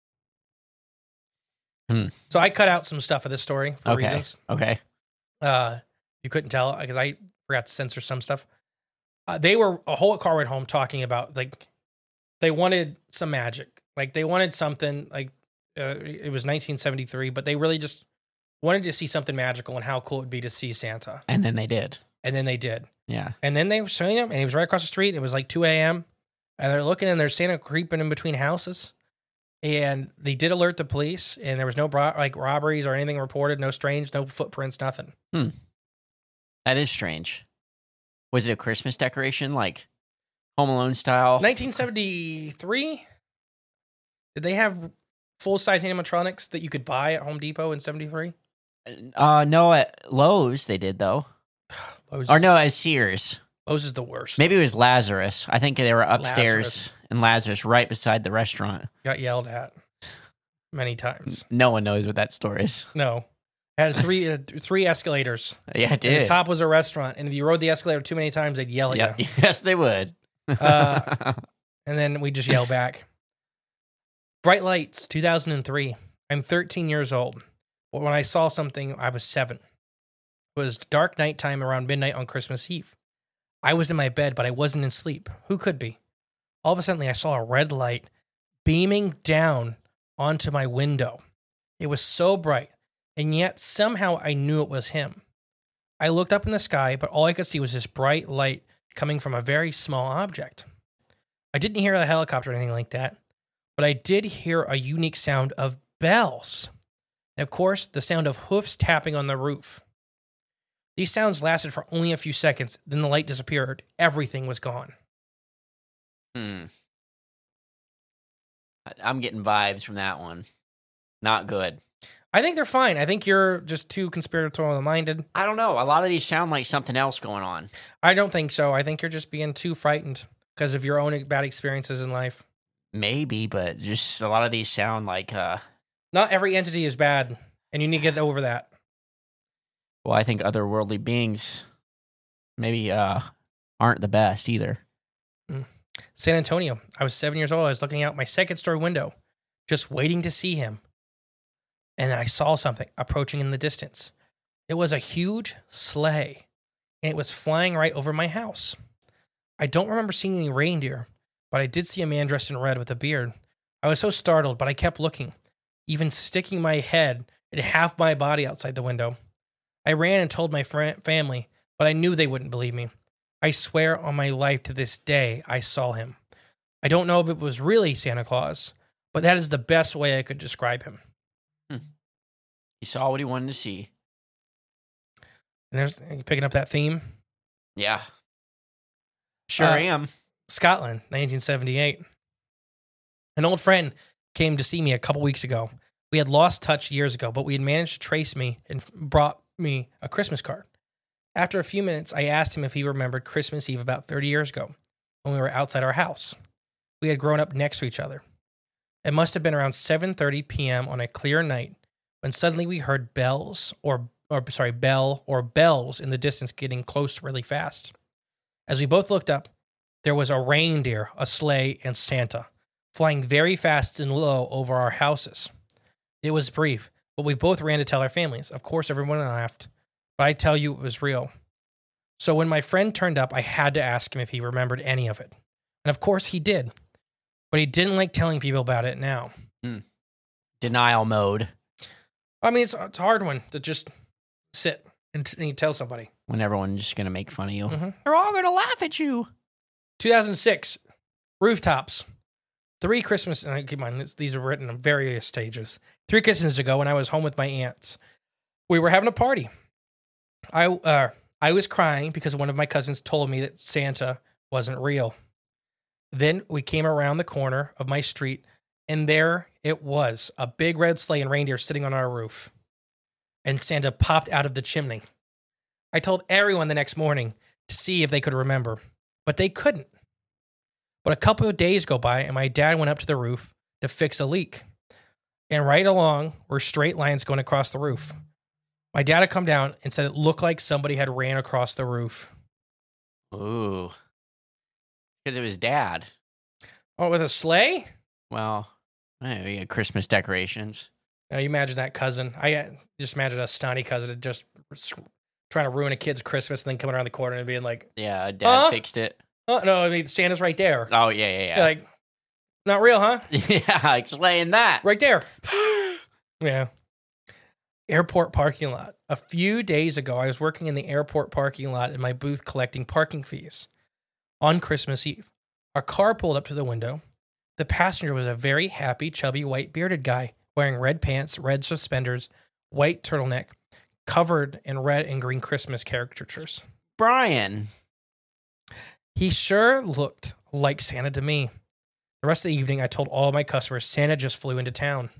Hmm. So I cut out some stuff of this story for Okay. reasons. Okay. Uh, you couldn't tell because I forgot to censor some stuff. Uh, they were a whole car ride home talking about, like, they wanted some magic. Like, they wanted something, like, uh, it was nineteen seventy-three, but they really just wanted to see something magical and how cool it would be to see Santa. And then they did. And then they did. Yeah. And then they were showing him, and he was right across the street. It was like two a.m. And they're looking, and there's Santa creeping in between houses. And they did alert the police, and there was no bro- like robberies or anything reported, no strange, no footprints, nothing. Hmm. That is strange. Was it a Christmas decoration, like Home Alone style? nineteen seventy-three? Did they have full-size animatronics that you could buy at Home Depot in seventy-three? Uh, no, at Lowe's they did though. Lowe's, Or no, at Sears. Lowe's is the worst. Maybe it was Lazarus. I think they were upstairs Lazarus. in Lazarus, right beside the restaurant. Got yelled at many times. No one knows what that store is. No. It had three, uh, three escalators. Yeah, it And did. the top was a restaurant. And if you rode the escalator too many times, they'd yell at Yep. you. Yes, they would. Uh, And then we just yell back. Bright Lights, two thousand three. I'm thirteen years old. But when I saw something, I was seven. It was dark nighttime around midnight on Christmas Eve. I was in my bed, but I wasn't in sleep. Who could be? All of a sudden, I saw a red light beaming down onto my window. It was so bright, and yet somehow I knew it was him. I looked up in the sky, but all I could see was this bright light coming from a very small object. I didn't hear a helicopter or anything like that, but I did hear a unique sound of bells. And of course, the sound of hoofs tapping on the roof. These sounds lasted for only a few seconds, then the light disappeared. Everything was gone. Hmm. I- I'm getting vibes from that one. Not good. I think they're fine. I think you're just too conspiratorial minded. I don't know. A lot of these sound like something else going on. I don't think so. I think you're just being too frightened because of your own bad experiences in life. Maybe, but just a lot of these sound like, uh, Not every entity is bad, and you need to get over that. well, I think otherworldly beings maybe uh, aren't the best either. San Antonio. I was seven years old. I was looking out my second story window, just waiting to see him. and I saw something approaching in the distance. It was a huge sleigh, and it was flying right over my house. I don't remember seeing any reindeer, but I did see a man dressed in red with a beard. I was so startled, but I kept looking, even sticking my head and half my body outside the window. I ran and told my friend, family, but I knew they wouldn't believe me. I swear on my life to this day, I saw him. I don't know if it was really Santa Claus, but that is the best way I could describe him. Hmm. He saw what he wanted to see. And there's you picking up that theme? Yeah. Sure Uh, am. Scotland, nineteen seventy-eight. An old friend came to see me a couple weeks ago. We had lost touch years ago, but we had managed to trace me and brought me a Christmas card. After a few minutes, I asked him if he remembered Christmas Eve about thirty years ago when we were outside our house. We had grown up next to each other. It must have been around seven thirty p.m. on a clear night when suddenly we heard bells or or sorry, bell or bells in the distance getting close really fast. As we both looked up, there was a reindeer, a sleigh, and Santa flying very fast and low over our houses. It was brief, but we both ran to tell our families. Of course, everyone laughed, but I tell you it was real. So when my friend turned up, I had to ask him if he remembered any of it. And of course he did, but he didn't like telling people about it now. Hmm. Denial mode. I mean, it's, it's a hard one to just sit and, t- and you tell somebody. When everyone's just going to make fun of you. Mm-hmm. They're all going to laugh at you. two thousand six, rooftops. Three Christmas, and keep in mind, this, these are written in various stages. Three Christmases ago, when I was home with my aunts, we were having a party. I uh, I was crying because one of my cousins told me that Santa wasn't real. Then we came around the corner of my street, and there it was, a big red sleigh and reindeer sitting on our roof. And Santa popped out of the chimney. I told everyone the next morning to see if they could remember, but they couldn't. But a couple of days go by, and my dad went up to the roof to fix a leak. And right along were straight lines going across the roof. My dad had come down and said it looked like somebody had ran across the roof. Ooh. Because it was dad. Oh, with a sleigh? Well, eh, we had Christmas decorations. Now, you imagine that cousin. I uh, just imagine a snotty cousin that just trying to ruin a kid's Christmas and then coming around the corner and being like, Yeah, dad Huh? fixed it. oh, no, I mean, Santa's right there. Oh, yeah, yeah, yeah. You're like, not real, huh? yeah, explain that. Right there. Yeah. Airport parking lot. A few days ago, I was working in the airport parking lot in my booth collecting parking fees. On Christmas Eve, a car pulled up to the window. The passenger was a very happy, chubby, white bearded guy wearing red pants, red suspenders, white turtleneck, covered in red and green Christmas caricatures. Brian. He sure looked like Santa to me. The rest of the evening, I told all my customers Santa just flew into town.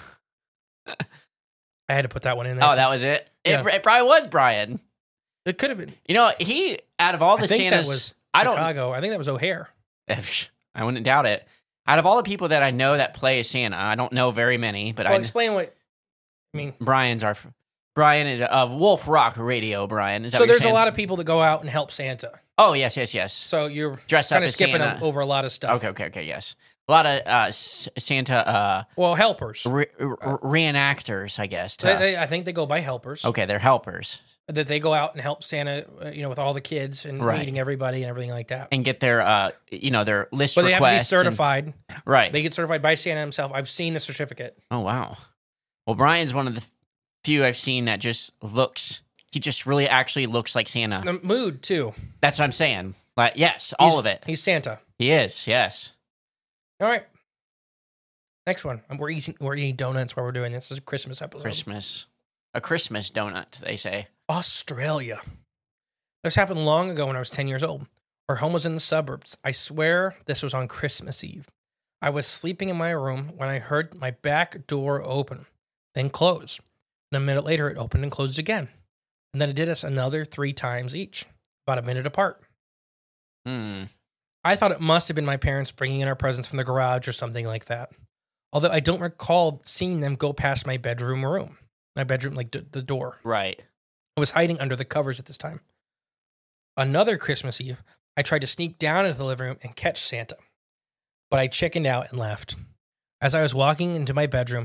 I had to put that one in there. Oh, that was it? Yeah. It, it probably was Brian. It could have been. You know, he, out of all the I think Santas, that was I don't, Chicago. I think that was O'Hare. I wouldn't doubt it. Out of all the people that I know that play Santa, I don't know very many, but Well, I explain what. I mean, Brian's our Brian is of Wolf Rock Radio. Brian, is that so what you're there's a saying? lot of people that go out and help Santa. Oh yes, yes, yes. So you're Dress up kind of as skipping Santa. over a lot of stuff. Okay, okay, okay. Yes, a lot of uh, S- Santa uh, Well, helpers. re- re- reenactors, I guess. To, They- they- I think they go by helpers. okay, they're helpers That they go out and help Santa, uh, you know, with all the kids and Right. meeting everybody and everything like that. and get their uh, you know, their list But they have to be requests. and- certified. right. They get certified by Santa himself. I've seen the certificate. oh wow. Well, Brian's one of the few I've seen that just looks. He just really actually looks like Santa. The mood too. That's what I'm saying. Like, yes, all He's- of it. He's Santa. He is. Yes. All right. Next one. Um, We're eating. We're eating donuts while we're doing this. This is a Christmas episode. Christmas. A Christmas donut, they say. Australia. This happened long ago when I was ten years old. Our home was in the suburbs. I swear this was on Christmas Eve. I was sleeping in my room when I heard my back door open, then close. And a minute later, it opened and closed again. And then it did this another three times each, about a minute apart. Hmm. I thought it must have been my parents bringing in our presents from the garage or something like that. Although I don't recall seeing them go past my bedroom room. My bedroom, like d- the door. Right. I was hiding under the covers at this time. Another Christmas Eve, I tried to sneak down into the living room and catch Santa. But I chickened out and left. As I was walking into my bedroom,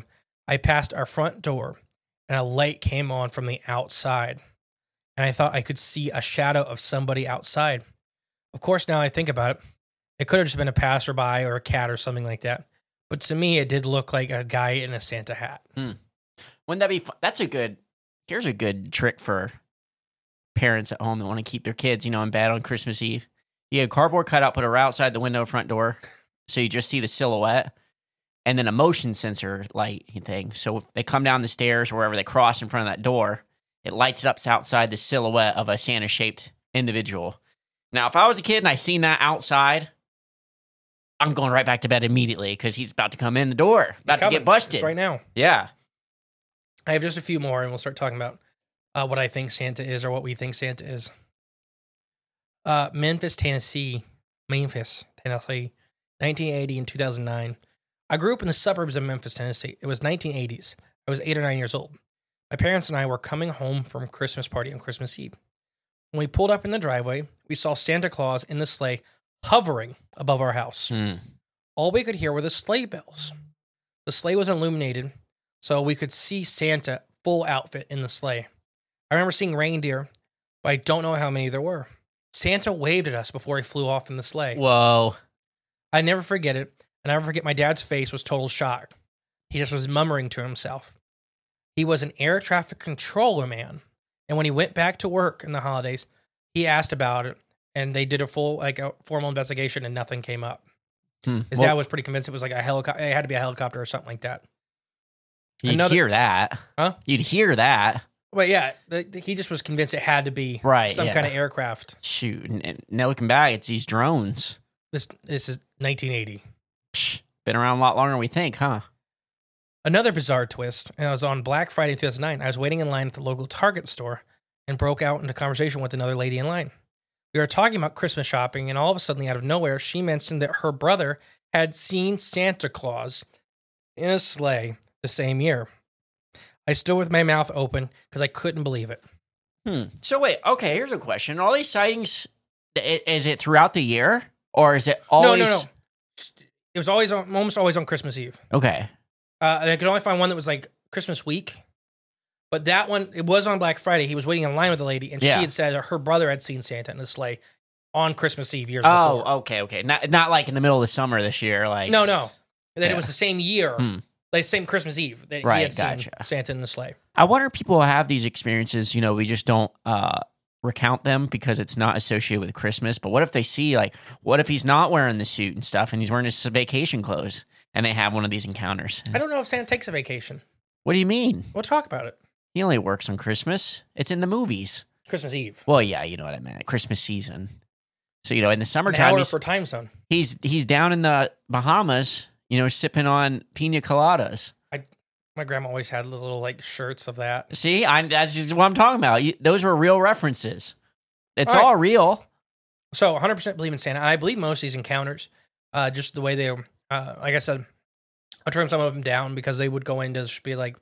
I passed our front door, and a light came on from the outside, and I thought I could see a shadow of somebody outside. Of course, now I think about it, it could have just been a passerby or a cat or something like that. But to me, it did look like a guy in a Santa hat. Hmm. Wouldn't that be fun? That's a good, here's a good trick for parents at home that want to keep their kids, you know, in bed on Christmas Eve. You get a cardboard cutout, put it right outside the window, front door, so you just see the silhouette, and then a motion sensor light thing. So if they come down the stairs or wherever they cross in front of that door, it lights it up outside the silhouette of a Santa-shaped individual. Now, if I was a kid and I seen that outside, I'm going right back to bed immediately because he's about to come in the door, about to get busted. It's right now. Yeah. I have just a few more, and we'll start talking about uh, what I think Santa is or what we think Santa is. Uh, Memphis, Tennessee. Memphis, Tennessee. nineteen eighty and two thousand nine. I grew up in the suburbs of Memphis, Tennessee. It was nineteen eighties. I was eight or nine years old. My parents and I were coming home from a Christmas party on Christmas Eve. When we pulled up in the driveway, we saw Santa Claus in the sleigh hovering above our house. Mm. All we could hear were the sleigh bells. The sleigh was illuminated, so we could see Santa full outfit in the sleigh. I remember seeing reindeer, but I don't know how many there were. Santa waved at us before he flew off in the sleigh. Whoa. I never forget it, and I never forget my dad's face was total shock. He just was murmuring to himself. He was an air traffic controller man, and when he went back to work in the holidays, he asked about it, and they did a full, like, a formal investigation, and nothing came up. Hmm. His Well, dad was pretty convinced it was like a helicopter. It had to be a helicopter or something like that. You'd Another- hear that. Huh? You'd hear that. Well, yeah, the, the- he just was convinced it had to be Right, some yeah. kind of aircraft. Shoot. And, and now looking back, it's these drones. This this is nineteen eighty. Psh, been around a lot longer than we think, huh? Another bizarre twist, and I was on Black Friday two thousand nine. I was waiting in line at the local Target store and broke out into conversation with another lady in line. We were talking about Christmas shopping, and all of a sudden, out of nowhere, she mentioned that her brother had seen Santa Claus in a sleigh the same year. I stood with my mouth open because I couldn't believe it. Hmm. So wait, okay, here's a question. All these sightings, i- is it throughout the year? Or is it always... No, no, no. It was always on, almost always on Christmas Eve. Okay. Uh, I could only find one that was like Christmas week. But that one, it was on Black Friday. He was waiting in line with the lady, and Yeah. she had said her brother had seen Santa in the sleigh on Christmas Eve years Oh, before. okay, okay. Not not like in the middle of the summer this year, like... No, no. That Yeah. it was the same year, Hmm. like same Christmas Eve that Right, he had seen gotcha. Santa in the sleigh. I wonder if people have these experiences, you know, we just don't uh, recount them because it's not associated with Christmas. But what if they see, like, what if he's not wearing the suit and stuff and he's wearing his vacation clothes and they have one of these encounters? I don't know if Santa takes a vacation. What do you mean? We'll talk about it. He only works on Christmas. It's in the movies. Christmas Eve. Well, yeah, you know what I meant. Christmas season. So, you know, in the An summertime, hour he's, for time zone. he's he's down in the Bahamas, you know, sipping on pina coladas. My grandma always had little like shirts of that. See, I, that's just what I'm talking about. You, those were real references. It's All right. all real. So one hundred percent believe in Santa. I believe most of these encounters, uh, just the way they, uh, like I said, I turned some of them down because they would go into just be like,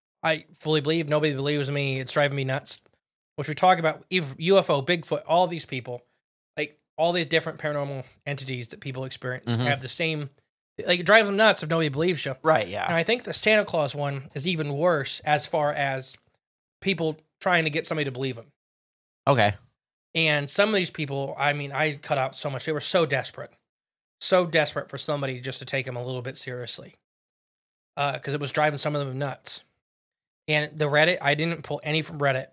I fully believe, nobody believes me, it's driving me nuts. Which we talk about, U F O, Bigfoot, all these people, like all these different paranormal entities that people experience Mhm. have the same, like it drives them nuts if nobody believes you. Right, yeah. And I think the Santa Claus one is even worse as far as people trying to get somebody to believe them. Okay. And some of these people, I mean, I cut out so much. They were so desperate. So desperate for somebody just to take them a little bit seriously. Because it was driving some of them nuts. And the Reddit, I didn't pull any from Reddit.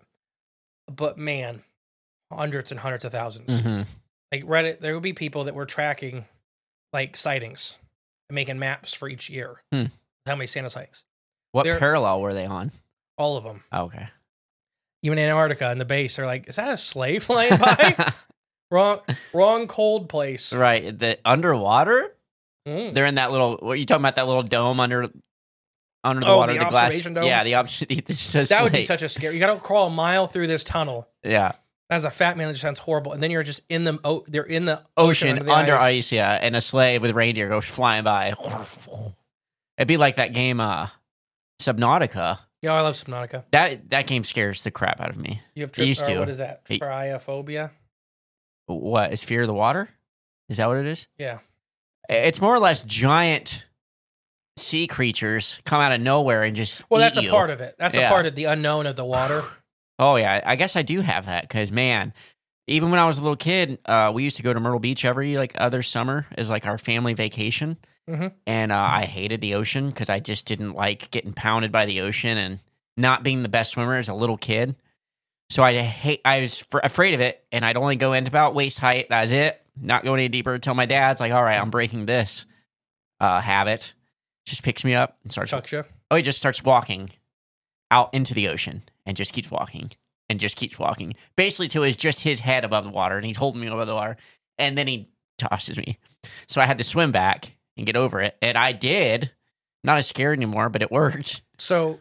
But man, hundreds and hundreds of thousands. Mm-hmm. Like Reddit, there would be people that were tracking like sightings and making maps for each year. Hmm. How many Santa sightings? What They're- parallel were they on? All of them. Oh, okay. Even Antarctica and the base are like, is that a sleigh flying by? wrong, wrong cold place. Right. The underwater? Mm. They're in that little, what are you talking about? That little dome under under the Oh, water, the the, glass. observation dome? Yeah, the observation. That would be such a scary. You got to crawl a mile through this tunnel. Yeah. As a fat man, that just sounds horrible. And then you're just in the oh, they're in the ocean, Ocean under, under, the ice. yeah, and a sleigh with reindeer goes flying by. It'd be like that game, uh, Subnautica. You know, I love Subnautica. That that game scares the crap out of me. You have It used tri- or to. what is that? It- Triophobia. What is fear of the water? Is that what it is? Yeah. It's more or less giant sea creatures come out of nowhere and just Well, eat that's a you. part of it. That's Yeah. a part of the unknown of the water. Oh, yeah. I guess I do have that because, man, even when I was a little kid, uh, we used to go to Myrtle Beach every like other summer as like our family vacation. Mm-hmm. And uh, I hated the ocean because I just didn't like getting pounded by the ocean and not being the best swimmer as a little kid. So I hate. I was fr- afraid of it, and I'd only go into about waist height. That was it. Not going any deeper until my dad's like, "All right, I'm breaking this uh, habit." Just picks me up and starts. Chucks you. Oh, he just starts walking out into the ocean and just keeps walking and just keeps walking, basically till it's just his head above the water, and he's holding me above the water, and then he tosses me. So I had to swim back and get over it, and I did. Not as scared anymore, but it worked. So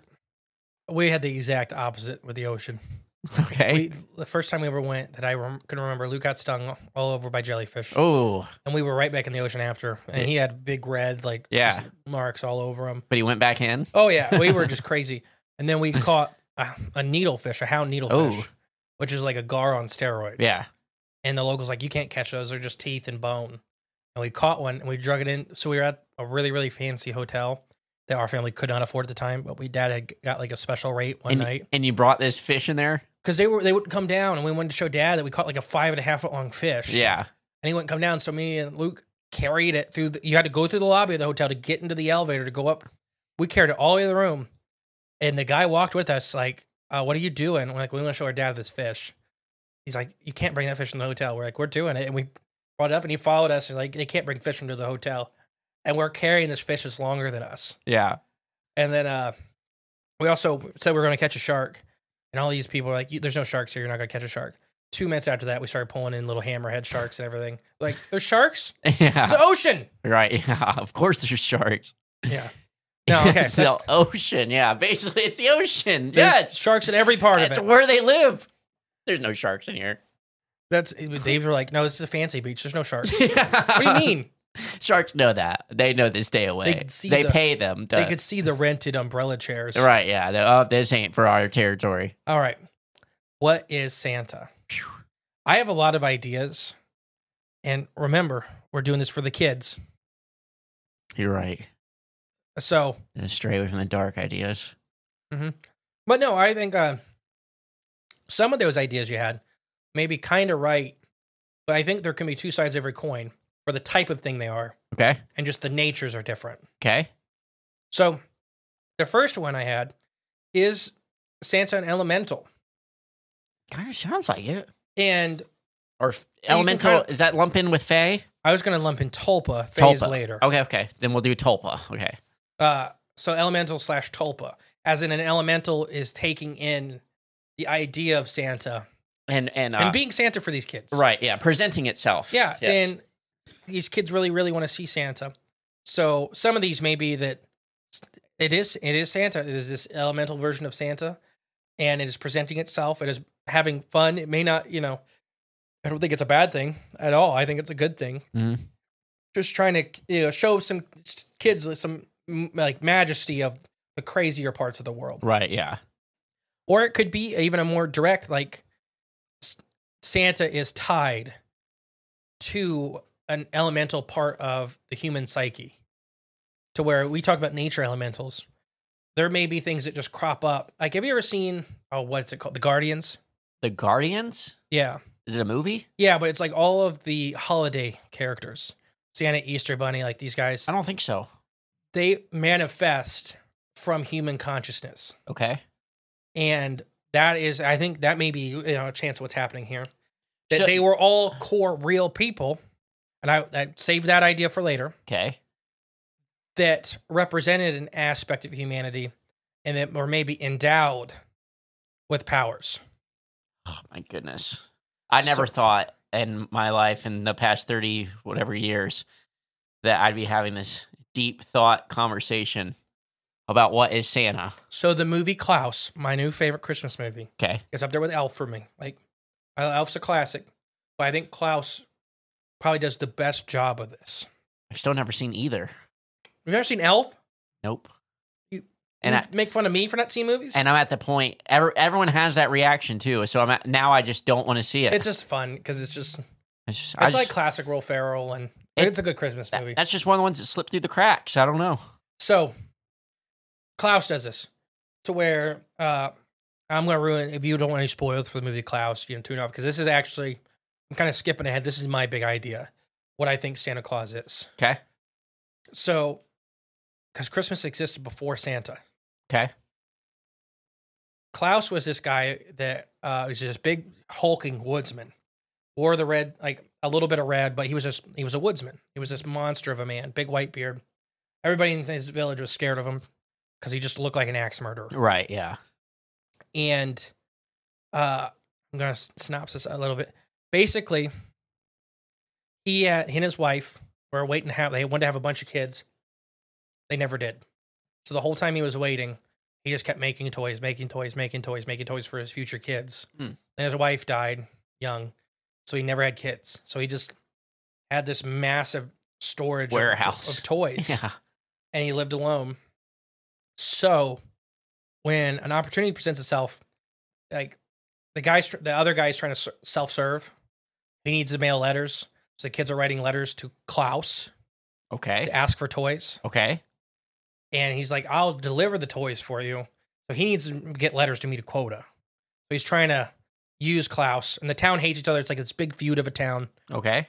we had the exact opposite with the ocean. Okay. We, the first time we ever went that I rem- can remember, Luke got stung all over by jellyfish. Oh, And we were right back in the ocean after. And he had big red, like, Yeah. just marks all over him. but he went back in. Oh, yeah. We were just crazy. And then we caught a, a needlefish, a hound needlefish, Oh. which is like a gar on steroids. Yeah. And the locals like, you can't catch those. They're just teeth and bone. And we caught one and we drug it in. So we were at a really, really fancy hotel that our family could not afford at the time. But we dad had got like a special rate one and, night. and you brought this fish in there? Because they were they wouldn't come down, and we wanted to show Dad that we caught like a five and a half foot long fish. Yeah. And he wouldn't come down, so me and Luke carried it through. The, you had to go through the lobby of the hotel to get into the elevator to go up. We carried it all the way to the room, and the guy walked with us like, uh, "What are you doing?" We're like, "We want to show our dad this fish." He's like, "You can't bring that fish in the hotel." We're like, "We're doing it," and we brought it up, and he followed us. And like, they can't bring fish into the hotel, and we're carrying this fish that's longer than us. Yeah. And then uh, we also said we were going to catch a shark. And all these people are like, there's no sharks here. You're not going to catch a shark. Two minutes after that, we started pulling in little hammerhead sharks and everything. Like, there's sharks? Yeah. It's the ocean. Right. Yeah. Of course there's sharks. Yeah. No, okay. It's the that's- ocean. Yeah. Basically, it's the ocean. There's Yes. sharks in every part That's of it. where they live. There's no sharks in here. That's Dave were like, no, this is a fancy beach. There's no sharks. what What do you mean? Sharks know that. They know they stay away. They could see They the- pay them. To, They could see the rented umbrella chairs. Right. Yeah. They, oh, this ain't for our territory. All right. What is Santa? I have a lot of ideas. And remember, we're doing this for the kids. You're right. So, Just stray away from the dark ideas. but no, I think uh, some of those ideas you had may be kind of right. But I think there can be two sides of every coin for the type of thing they are. Okay. And just the natures are different. Okay. So, the first one I had is Santa and Elemental. Kind of sounds like it. And Or can elemental. kind of- Is that lump in with Fae? I was going to lump in Tulpa phase Tulpa. later. Okay. Okay. Then we'll do Tulpa. Okay. Uh, so, Elemental slash Tulpa. As in, an Elemental is taking in the idea of Santa And and, uh, and being Santa for these kids. right. Yeah. Presenting itself. Yeah. Yes. And these kids really, really want to see Santa. So, some of these may be that it is it is Santa. It is this elemental version of Santa. And it is presenting itself. It is having fun. It may not, you know, I don't think it's a bad thing at all. I think it's a good thing. Mhm. Just trying to, you know, show some kids some m- like majesty of the crazier parts of the world. Right. Yeah. Or it could be even a more direct, like S- Santa is tied to an elemental part of the human psyche. To where we talk about nature elementals. There may be things that just crop up. Like, have you ever seen, oh, what's it called? The Guardians? The Guardians. Yeah. Is it a movie? Yeah, but it's like all of the holiday characters. Santa, Easter Bunny, like these guys. I don't think so. They manifest from human consciousness. Okay. And that is, I think that may be, you know, a chance of what's happening here. That So- they were all core real people. And I, I saved that idea for later. Okay. That represented an aspect of humanity and that were maybe endowed with powers. Oh my goodness. I never So- thought in my life in the past thirty whatever years that I'd be having this deep thought conversation about what is Santa. So the movie Klaus, my new favorite Christmas movie, Okay. is up there with Elf for me. Like, uh, Elf's a classic, but I think Klaus probably does the best job of this. I've still never seen either. Have you ever seen Elf? Nope. You, And you I- make fun of me for not seeing movies? And I'm at the point, ever, everyone has that reaction too. So I'm at, now I just don't want to see it. It's just fun because it's just, It's, just, I it's like just- classic Will Ferrell, and It- it's a good Christmas that- movie. that's just one of the ones that slipped through the cracks. I don't know. So Klaus does this to where uh, I'm going to ruin, if you don't want any spoilers for the movie Klaus, you know, tune off, because this is actually, I'm kind of skipping ahead. This is my big idea, what I think Santa Claus is. Okay. So, because Christmas existed before Santa. Okay. Klaus was this guy that uh, was this big hulking woodsman, wore the red, like a little bit of red, but he was just, he was a woodsman. He was this monster of a man, big white beard. Everybody in his village was scared of him because he just looked like an axe murderer. Right, yeah. And uh, I'm going to synopsis a little bit. Basically, he, had, he and his wife were waiting to have, they wanted to have a bunch of kids. They never did. So the whole time he was waiting, he just kept making toys, making toys, making toys, making toys for his future kids. Hmm. Then his wife died young, so he never had kids. So he just had this massive storage warehouse of, of toys. Yeah. And he lived alone. So when an opportunity presents itself, like the guys, the other guy's trying to self-serve, he needs to mail letters. So the kids are writing letters to Klaus Okay. to ask for toys. Okay. And he's like, I'll deliver the toys for you. So he needs to get letters to meet a quota. So he's trying to use Klaus. And the town hates each other. It's like this big feud of a town. Okay.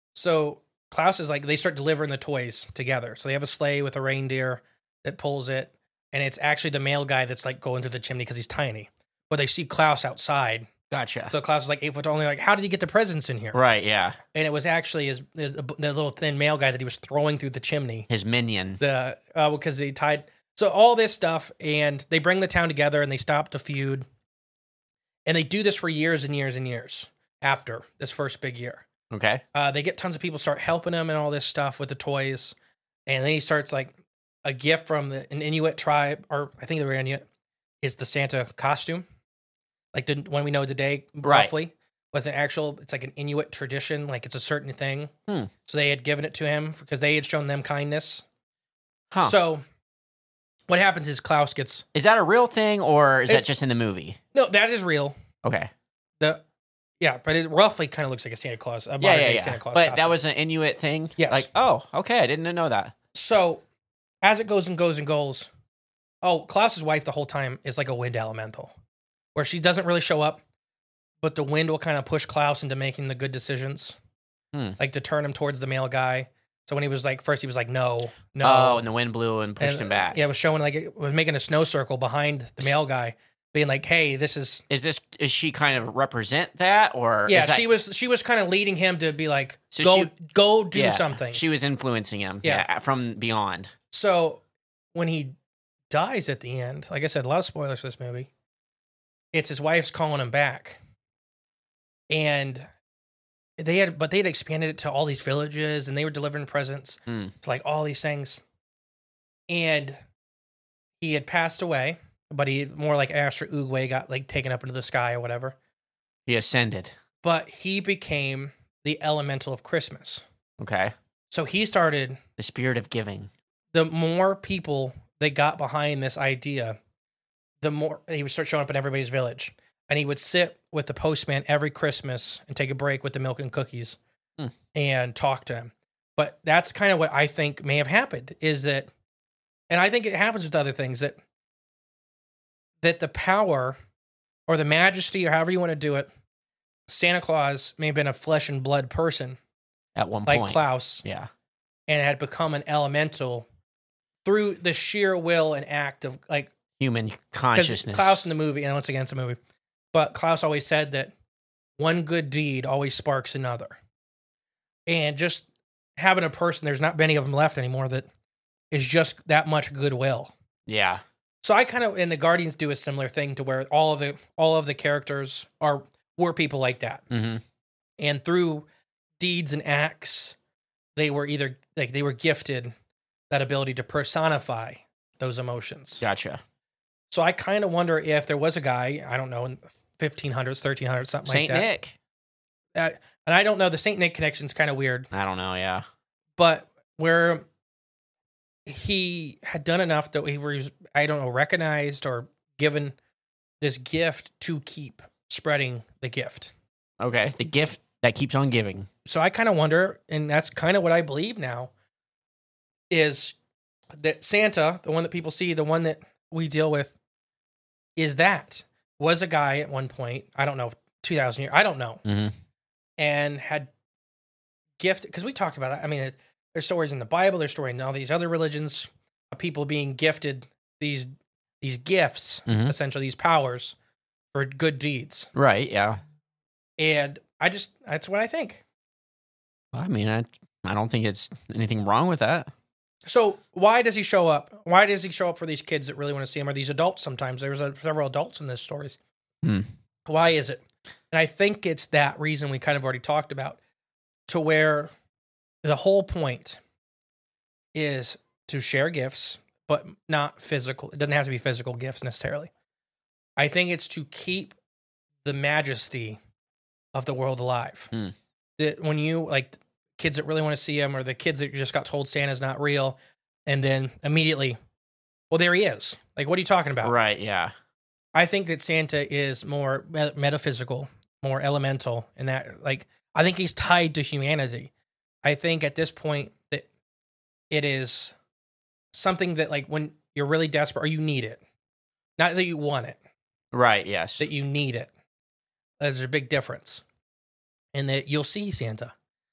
So Klaus is like, they start delivering the toys together. So they have a sleigh with a reindeer that pulls it. And it's actually the male guy that's like going through the chimney because he's tiny. But they see Klaus outside. Gotcha. So Klaus is like eight foot tall. Only like, how did he get the presents in here? Right, yeah. And it was actually his, his the little thin male guy that he was throwing through the chimney. His minion. The uh, because they tied so all this stuff, and they bring the town together and they stop the feud, and they do this for years and years and years after this first big year. Okay. Uh, they get tons of people start helping him and all this stuff with the toys, and then he starts like a gift from the an Inuit tribe, or I think they were Inuit, is the Santa costume, like the when we know the day Right. roughly. Was an actual, it's like an Inuit tradition, like it's a certain thing. Hmm. So they had given it to him because they had shown them kindness. Huh. So what happens is Klaus gets, Is that a real thing, or is It's- that just in the movie? no, that is real. Okay. The Yeah, but it roughly kind of looks like a Santa Claus, a Yeah, modern yeah, day yeah. Santa Claus But costume. that was an Inuit thing? Yes. Like, oh, okay. I didn't know that. So as it goes and goes and goes, oh, Klaus's wife the whole time is like a wind elemental, where she doesn't really show up, but the wind will kind of push Klaus into making the good decisions, Hmm. like to turn him towards the male guy. So when he was like, first he was like, no, no. Oh, and the wind blew and pushed And, him back. Yeah, it was showing like, it was making a snow circle behind the male guy, being like, hey, this is. Is this, is she kind of represent that, or? Yeah, is that, she was she was kind of leading him to be like, So go she- go do yeah, something. She was influencing him. Yeah. Yeah. From beyond. So when he dies at the end, like I said, a lot of spoilers for this movie. It's his wife's calling him back. And they had, but they had expanded it to all these villages, and they were delivering presents Mm. to like all these things. And he had passed away, but he more like Astro Oogway got like taken up into the sky or whatever. He ascended. But he became the elemental of Christmas. Okay. So he started, The spirit of giving. the more people they got behind this idea, the more he would start showing up in everybody's village. And he would sit with the postman every Christmas and take a break with the milk and cookies Hmm. and talk to him. But that's kind of what I think may have happened is that, and I think it happens with other things, that that the power or the majesty or however you want to do it, Santa Claus may have been a flesh and blood person At one like point. Klaus, Yeah. and had become an elemental through the sheer will and act of like, Human because consciousness. Klaus in the movie, and once again, it's a movie, but Klaus always said that one good deed always sparks another. And just having a person, there's not many of them left anymore, that is just that much goodwill. Yeah. So I kind of, and the Guardians do a similar thing to where all of the all of the characters are were people like that, Mm-hmm. and through deeds and acts, they were either like they were gifted that ability to personify those emotions. Gotcha. So I kind of wonder if there was a guy, I don't know, in fifteen hundreds, thirteen hundreds, something Saint like that. Nick. Uh, and I don't know, the Saint Nick connection's kind of weird, I don't know. Yeah. but where he had done enough that he was, I don't know, recognized or given this gift to keep spreading the gift. Okay. The gift that keeps on giving. So I kind of wonder, and that's kind of what I believe now, is that Santa, the one that people see, the one that we deal with, is that was a guy at one point. I don't know, two thousand years. I don't know, Mm-hmm. and had gifted because we talked about that. I mean, there's stories in the Bible. There's stories in all these other religions of people being gifted these these gifts, Mhm. essentially these powers for good deeds. Right. Yeah. And I just that's what I think. I mean, I I don't think it's anything wrong with that. So why does he show up? Why does he show up for these kids that really want to see him? Or these adults sometimes? There's a, several adults in this stories. Hmm. Why is it? And I think it's that reason we kind of already talked about, to where the whole point is to share gifts, but not physical. It doesn't have to be physical gifts necessarily. I think it's to keep the majesty of the world alive. Hmm. That when you, like, kids that really want to see him, or the kids that just got told Santa's not real, and then immediately, well, there he is. Like, what are you talking about? Right. Yeah. I think that Santa is more me- metaphysical, more elemental, in that, like, I think he's tied to humanity. I think at this point that it is something that, like, when you're really desperate or you need it, not that you want it, Right. Yes. that you need it. There's a big difference. And that you'll see Santa.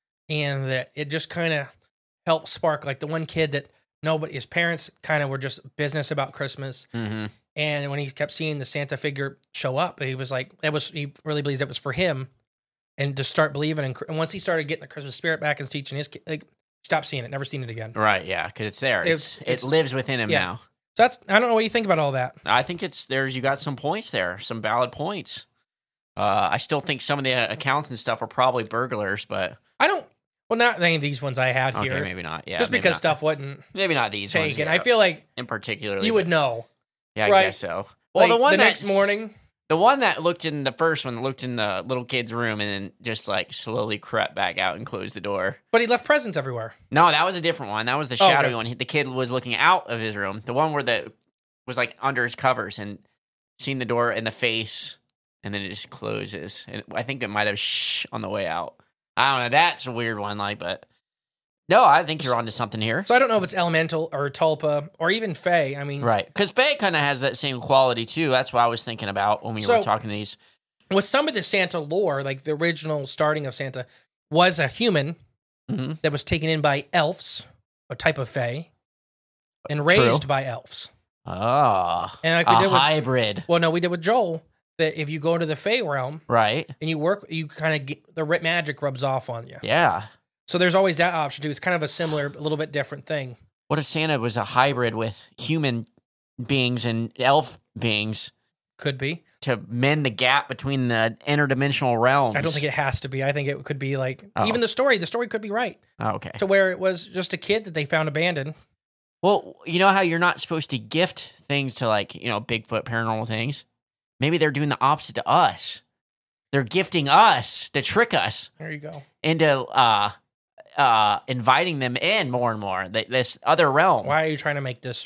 And that it just kind of helps spark, like the one kid that nobody, his parents kind of were just business about Christmas. Mm-hmm. And when he kept seeing the Santa figure show up, he was like, that was, he really believes it was for him. And to start believing. In, and once he started getting the Christmas spirit back and teaching his kid, like, stop seeing it, never seen it again. Right. Yeah. Because it's there. It's, It's- it's- it lives within him yeah. now. So that's, I don't know what you think about all that. I think it's there's you got some points there, some valid points. Uh, I still think some of the accounts and stuff are probably burglars, but I don't, well, not any of these ones I had okay, here. maybe not. Yeah, just maybe because not. stuff wasn't Maybe not these ones, taken. yeah, I feel like in particular you would know. Yeah, I right? guess so. Well, Like, the one the that's- next morning. the one that looked in the first one looked in the little kid's room and then just like slowly crept back out and closed the door. But he left presents everywhere. No, that was a different one. That was the Oh, shadowy okay. one. The kid was looking out of his room. The one where the was like under his covers and seen the door in the face, and then it just closes. And I think it might have shh on the way out. I don't know. That's a weird one, like, but no, I think you're onto something here. So I don't know if it's elemental or tulpa or even fae. I mean, Right. Because Faye kind of has that same quality, too. That's what I was thinking about when we So- were talking to these. with some of the Santa lore, like the original starting of Santa was a human Mhm. that was taken in by elves, a type of fae, and raised True. by elves. Oh, And like we a did with, hybrid. well, no, we did with Joel, that if you go into the fae realm Right. and you work, you kind of get the ri- magic rubs off on you. Yeah. So there's always that option too. It's kind of a similar, a little bit different thing. What if Santa was a hybrid with human beings and elf beings Could be. to mend the gap between the interdimensional realms? I don't think it has to be. I think it could be like, Oh. even the story, the story could be right. Oh, okay. To where it was just a kid that they found abandoned. Well, you know how you're not supposed to gift things to, like, you know, Bigfoot, paranormal things? Maybe they're doing the opposite to us. They're gifting us to trick us There you go. into uh, uh, inviting them in more and more. Th- This other realm. Why are you trying to make this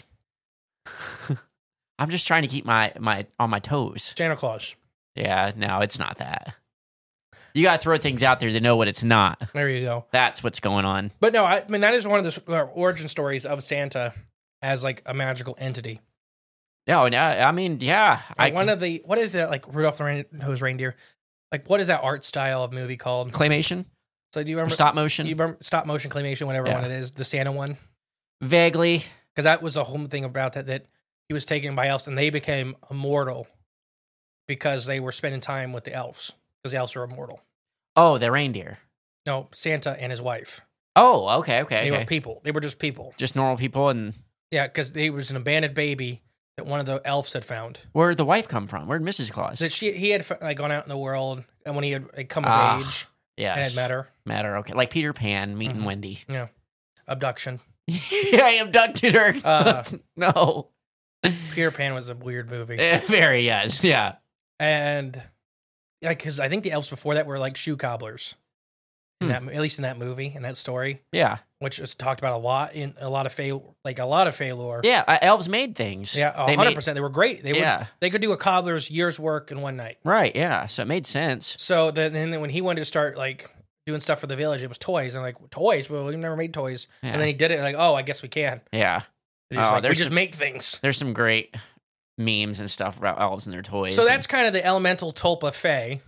I'm just trying to keep my, my on my toes. Santa Claus? Yeah, no, it's not that. You got to throw things out there to know what it's not. There you go. That's what's going on. But no, I, I mean, that is one of the uh, origin stories of Santa as like a magical entity. No, no, I mean, yeah. I Like one of the, what is that, like Rudolph the Red-Nosed Reindeer? Like, what is that art style of movie called? claymation, So do you remember? stop motion, You remember stop motion claymation, whatever Yeah. one it is, the Santa one? vaguely. Because that was the whole thing about that, that he was taken by elves and they became immortal because they were spending time with the elves, because the elves are immortal. Oh, the reindeer. No, Santa and his wife. Oh, okay, okay, They okay. were people. They were just people. Just normal people. And Yeah, because he was an abandoned baby that one of the elves had found. where'd the wife come from? Where'd Missus Claus? That she he had like gone out in the world, and when he had like, come of Ah, age Yeah, and had met her, Met her. Okay, like Peter Pan meeting Mhm. Wendy. yeah, abduction. I abducted her. Uh, no, Peter Pan was a weird movie, Eh, very yes, yeah. and like because I think the elves before that were like shoe cobblers. In Hmm. that, at least in that movie, in that story, Yeah, which is talked about a lot in a lot of fae, like a lot of fae lore. yeah. Uh, elves made things. Yeah, They hundred made- percent. They were great. They Yeah. would they could do a cobbler's year's work in one night. Right. Yeah. So it made sense. So then, then when he wanted to start like doing stuff for the village, it was toys. And like toys, well, we've never made toys. Yeah. And then he did it. And like, oh, I guess we can. Yeah. They're just Oh, like, we there's just some- make things. There's some great memes and stuff about elves and their toys. So and- that's kind of the elemental tulpa fae,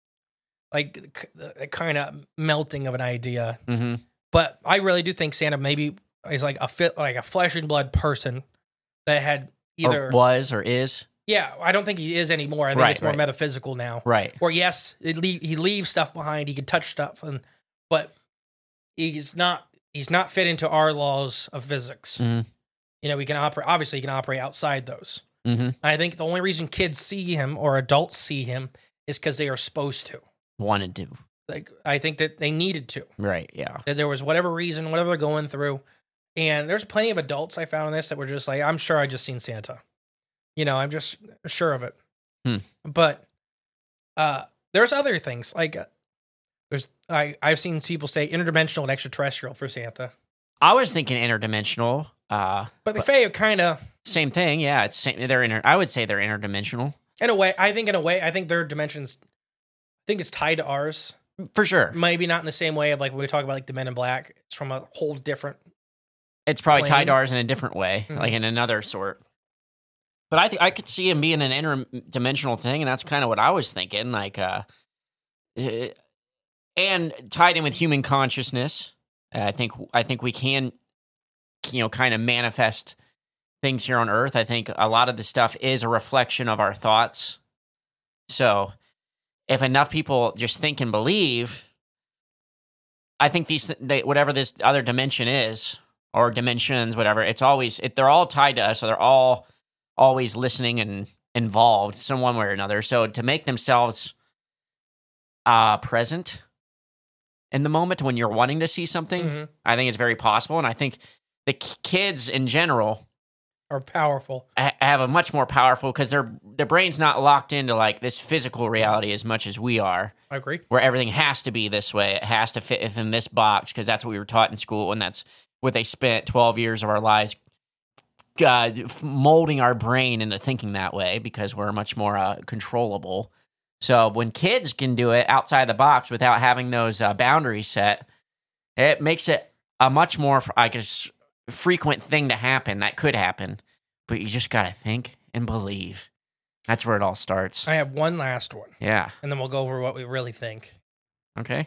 like the kind of melting of an idea. Mhm. But I really do think Santa maybe is like a fit, like a flesh and blood person that had either or was or is. yeah. I don't think he is anymore. I think Right, it's more right. metaphysical now. Right. Or yes, it leave, he leaves stuff behind. He can touch stuff, and but he's not he's not fit into our laws of physics. Mhm. You know, we can operate. Obviously, he can operate outside those. Mm-hmm. I think the only reason kids see him or adults see him is because they are supposed to. Wanted to. Like I think that they needed to. Right. Yeah. That there was whatever reason, whatever they're going through, and there's plenty of adults I found in this that were just like, I'm sure I just seen Santa. You know, I'm just sure of it. Hmm. But uh, there's other things like uh, there's I I've seen people say interdimensional and extraterrestrial for Santa, I was thinking interdimensional. Uh, but the Fae are kind of same thing. Yeah. It's same. They're inter. I would say they're interdimensional in a way. I think in a way, I think their dimensions. I think it's tied to ours. for sure. Maybe not in the same way of like when we talk about like the Men in Black. It's from a whole different. It's probably plane. tied to ours in a different way, Mhm. like in another sort. But I think I could see him being an interdimensional thing, and that's kind of what I was thinking. Like, uh, eh, and tied in with human consciousness. Uh, I think I think we can, you know, kind of manifest things here on Earth. I think a lot of the stuff is a reflection of our thoughts. So, if enough people just think and believe, I think these they, whatever this other dimension is or dimensions, whatever, it's always it, they're all tied to us. So they're all always listening and involved, some one way or another. So to make themselves uh, present in the moment when you're wanting to see something, Mhm. I think it's very possible. And I think the k- kids in general Are powerful. ha- have a much more powerful because their their brain's not locked into like this physical reality as much as we are, I agree. where everything has to be this way. It has to fit within this box because that's what we were taught in school, and that's what they spent twelve years of our lives uh, molding our brain into thinking that way because we're much more uh, controllable. So when kids can do it outside the box without having those uh, boundaries set, it makes it a much more, I guess, frequent thing to happen. That could happen, but you just got to think and believe. That's where it all starts. I have one last one, Yeah. and then we'll go over what we really think. Okay.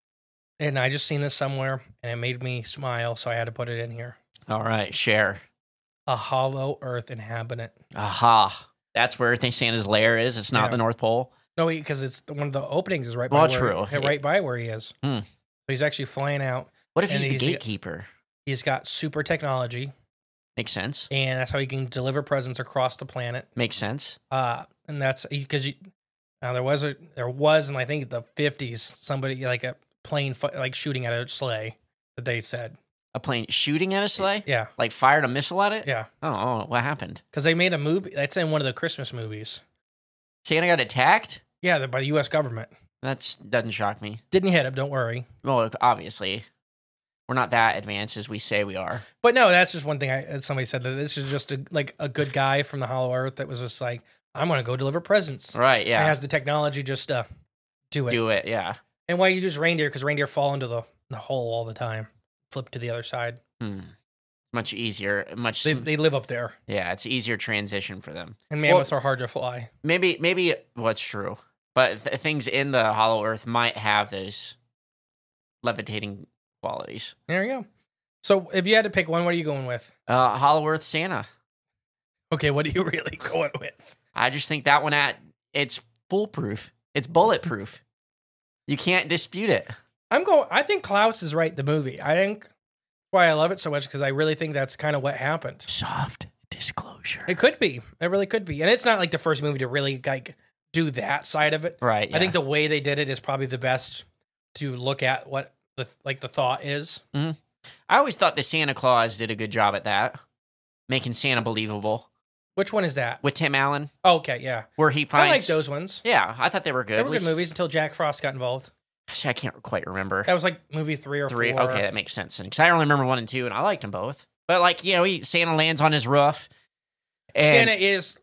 And I just seen this somewhere, and it made me smile, so I had to put it in here. All right. Share. A hollow Earth inhabitant. Aha. That's where they Santa's lair is. It's not Yeah. the North Pole. No, because it's one of the openings is right Well, by where, true. right by where he is. Hmm. So he's actually flying out. What if And he's the he's- gatekeeper? He's got super technology, Makes sense. and that's how he can deliver presents across the planet. Makes sense. Uh, and that's because you, now there was a there was in I think the fifties somebody like a plane fi- like shooting at a sleigh that they said A plane shooting at a sleigh? yeah Like fired a missile at it? yeah Oh, oh, what happened? because they made a movie that's in one of the Christmas movies. Santa got attacked? Yeah, they're by the U S government. That doesn't shock me. Didn't hit him, don't worry. Well, obviously, we're not that advanced as we say we are. But no, that's just one thing. I somebody said that this is just a, like a good guy from the Hollow Earth that was just like, I'm gonna go deliver presents. Right, And yeah. has the technology just to do it. Do it, yeah. And why you use reindeer? Because reindeer fall into the, the hole all the time. Flip to the other side. Hmm. Much easier. Much, They they live up there, yeah, it's easier transition for them. and mammoths are hard to fly. Maybe, maybe what's true, but th- things in the Hollow Earth might have those levitating qualities. There you go. So if you had to pick one, what are you going with? Uh, Hollow Earth Santa. Okay, what are you really going with? I just think that one at it's foolproof. It's bulletproof. You can't dispute it. I'm going. I think Klaus is right. The movie. I think why I love it so much because I really think that's kind of what happened. Soft disclosure. It could be. It really could be. And it's not like the first movie to really like do that side of it. Right. I think the way they did it is probably the best to look at what the like the thought is. I always thought the Santa Claus did a good job at that, making Santa believable. Which one is that? With Tim Allen, Oh, okay, yeah. where he finds. I like those ones. Yeah, I thought they were good. They were At good least- movies until Jack Frost got involved. Actually, I can't quite remember. That was like movie three or Three. four. Okay, that makes sense. Because I only remember one and two, and I liked them both. But like, you know, he, Santa lands on his roof. And Santa is,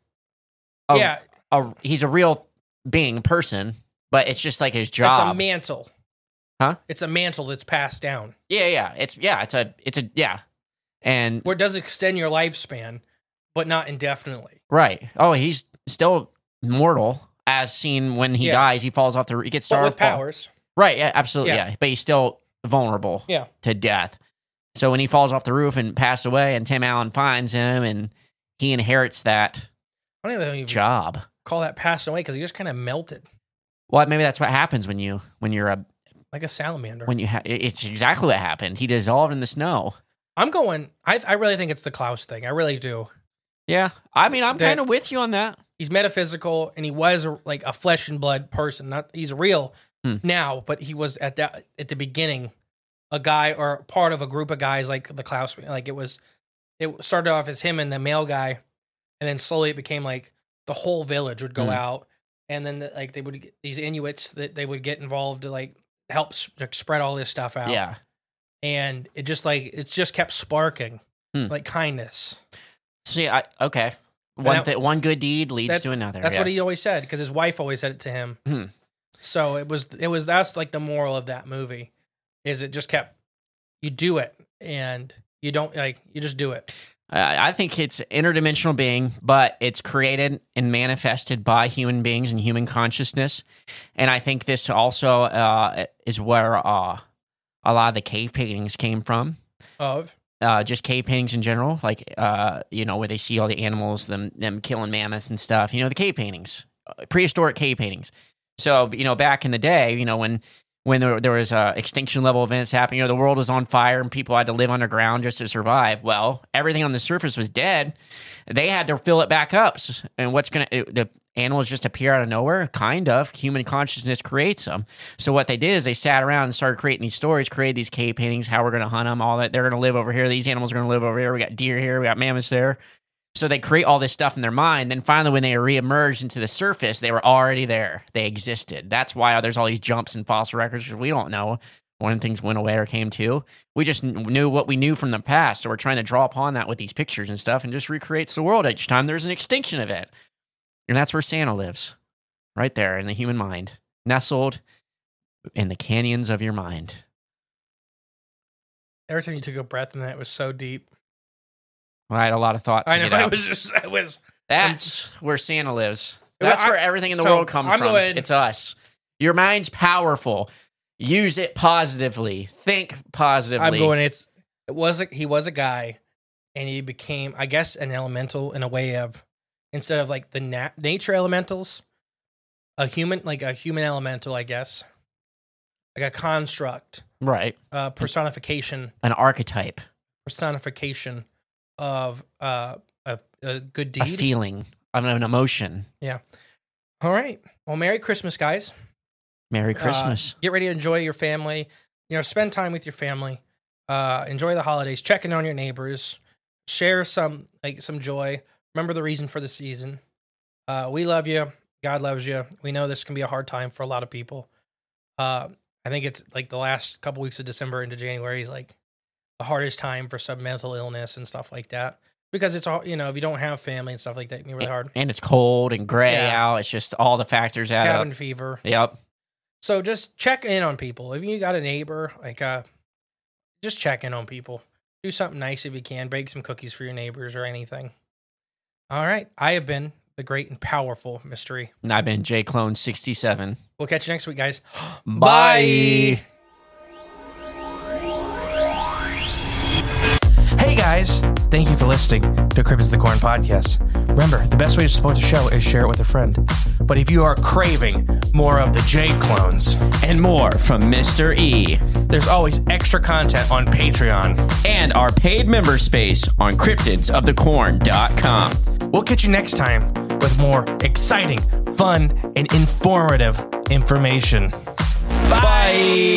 a- yeah, a- he's a real being, person, but it's just like his it's a job. mantle. Huh? It's a mantle that's passed down. yeah, yeah. It's yeah. It's a it's a yeah. And where it does extend your lifespan, but not indefinitely. Right. Oh, he's still mortal, as seen when he Yeah. dies. He falls off the. He gets But starved. with powers. Right. Yeah. Absolutely. Yeah. Yeah. But he's still vulnerable. Yeah. To death. So when he falls off the roof and passes away, and Tim Allen finds him, and he inherits that I don't even job. call that passing away because he just kind of melted Well, maybe that's what happens when you when you're a like a salamander. when you ha- it's exactly what happened. He dissolved in the snow. I'm going. I I really think it's the Klaus thing. I really do. Yeah. I mean, I'm That- kind of with you on that. He's metaphysical, and he was a, like a flesh and blood person. Not he's real Hmm. now, but he was at that at the beginning a guy or part of a group of guys like the Klaus. Like it was, it started off as him and the male guy, and then slowly it became like the whole village would go Hmm. out, and then the, like they would get, these Inuits that they would get involved to like help s- like, spread all this stuff out. Yeah. And it just like it's just kept sparking Hmm. like kindness. See, I okay. One that- th- one good deed leads That's to another. That's what he yes. always said because his wife always said it to him. Hmm. So it was it was that's like the moral of that movie is it just kept you do it and you don't like you just do it. Uh, I think it's interdimensional being, but it's created and manifested by human beings and human consciousness. And I think this also uh, is where uh, a lot of the cave paintings came from. Of Uh, just cave paintings in general, like uh, you know, where they see all the animals, them them killing mammoths and stuff. You know, the cave paintings, uh, prehistoric cave paintings. So you know, back in the day, you know, when when there, there was uh, extinction level events happening, you know, the world was on fire and people had to live underground just to survive. Well, everything on the surface was dead. They had to fill it back up. S- And what's gonna it, the animals just appear out of nowhere? Kind of. Human consciousness creates them. So what they did is they sat around and started creating these stories, created these cave paintings, how we're going to hunt them, all that. They're going to live over here. These animals are going to live over here. We got deer here. We got mammoths there. So they create all this stuff in their mind. Then finally, when they reemerged into the surface, they were already there. They existed. That's why there's all these jumps in fossil records, because we don't know when things went away or came to. We just kn- knew what we knew from the past. So we're trying to draw upon that with these pictures and stuff and just recreates the world each time there's an extinction event. And that's where Santa lives, right there in the human mind, nestled in the canyons of your mind. every time you took a breath in that it was so deep. Well, I had a lot of thoughts. I to know get it out. was just it was That's where Santa lives. Well, That's I- where everything in the so world comes I'm from. going- It's us. Your mind's powerful. Use it positively. Think positively. I'm going it's it was a, he was a guy and he became I guess an elemental in a way of instead of like the nat- nature elementals, a human like a human elemental, I guess. Like a construct, right. uh personification, An archetype, personification of uh a, a good a deed. feeling, of an emotion. All right. Well, Merry Christmas, guys. Merry Uh, Christmas. get ready to enjoy your family. You know, spend time with your family. Uh, enjoy the holidays. Check in on your neighbors. Share some like some joy. Remember the reason for the season. Uh, we love you. God loves you. We know this can be a hard time for a lot of people. Uh, I think it's like the last couple weeks of December into January is like the hardest time for some mental illness and stuff like that. Because it's all, you know, if you don't have family and stuff like that, it can be really hard. And it's cold and gray Yeah. out. It's just all the factors add Cabin up. fever. Yep. So just check in on people. If you got a neighbor, like uh, just check in on people. Do something nice if you can. Bake some cookies for your neighbors or anything. All right. I have been the great and powerful mystery. And I've been J Clone sixty-seven. We'll catch you next week, guys. Bye. Hey guys, thank you for listening to Cryptids the Corn podcast. Remember, the best way to support the show is share it with a friend. But if you are craving more of the J clones And more from Mister E. there's always extra content on Patreon. And our paid member space on cryptids of the corn dot com. We'll catch you next time with more exciting, fun, and informative information. Bye.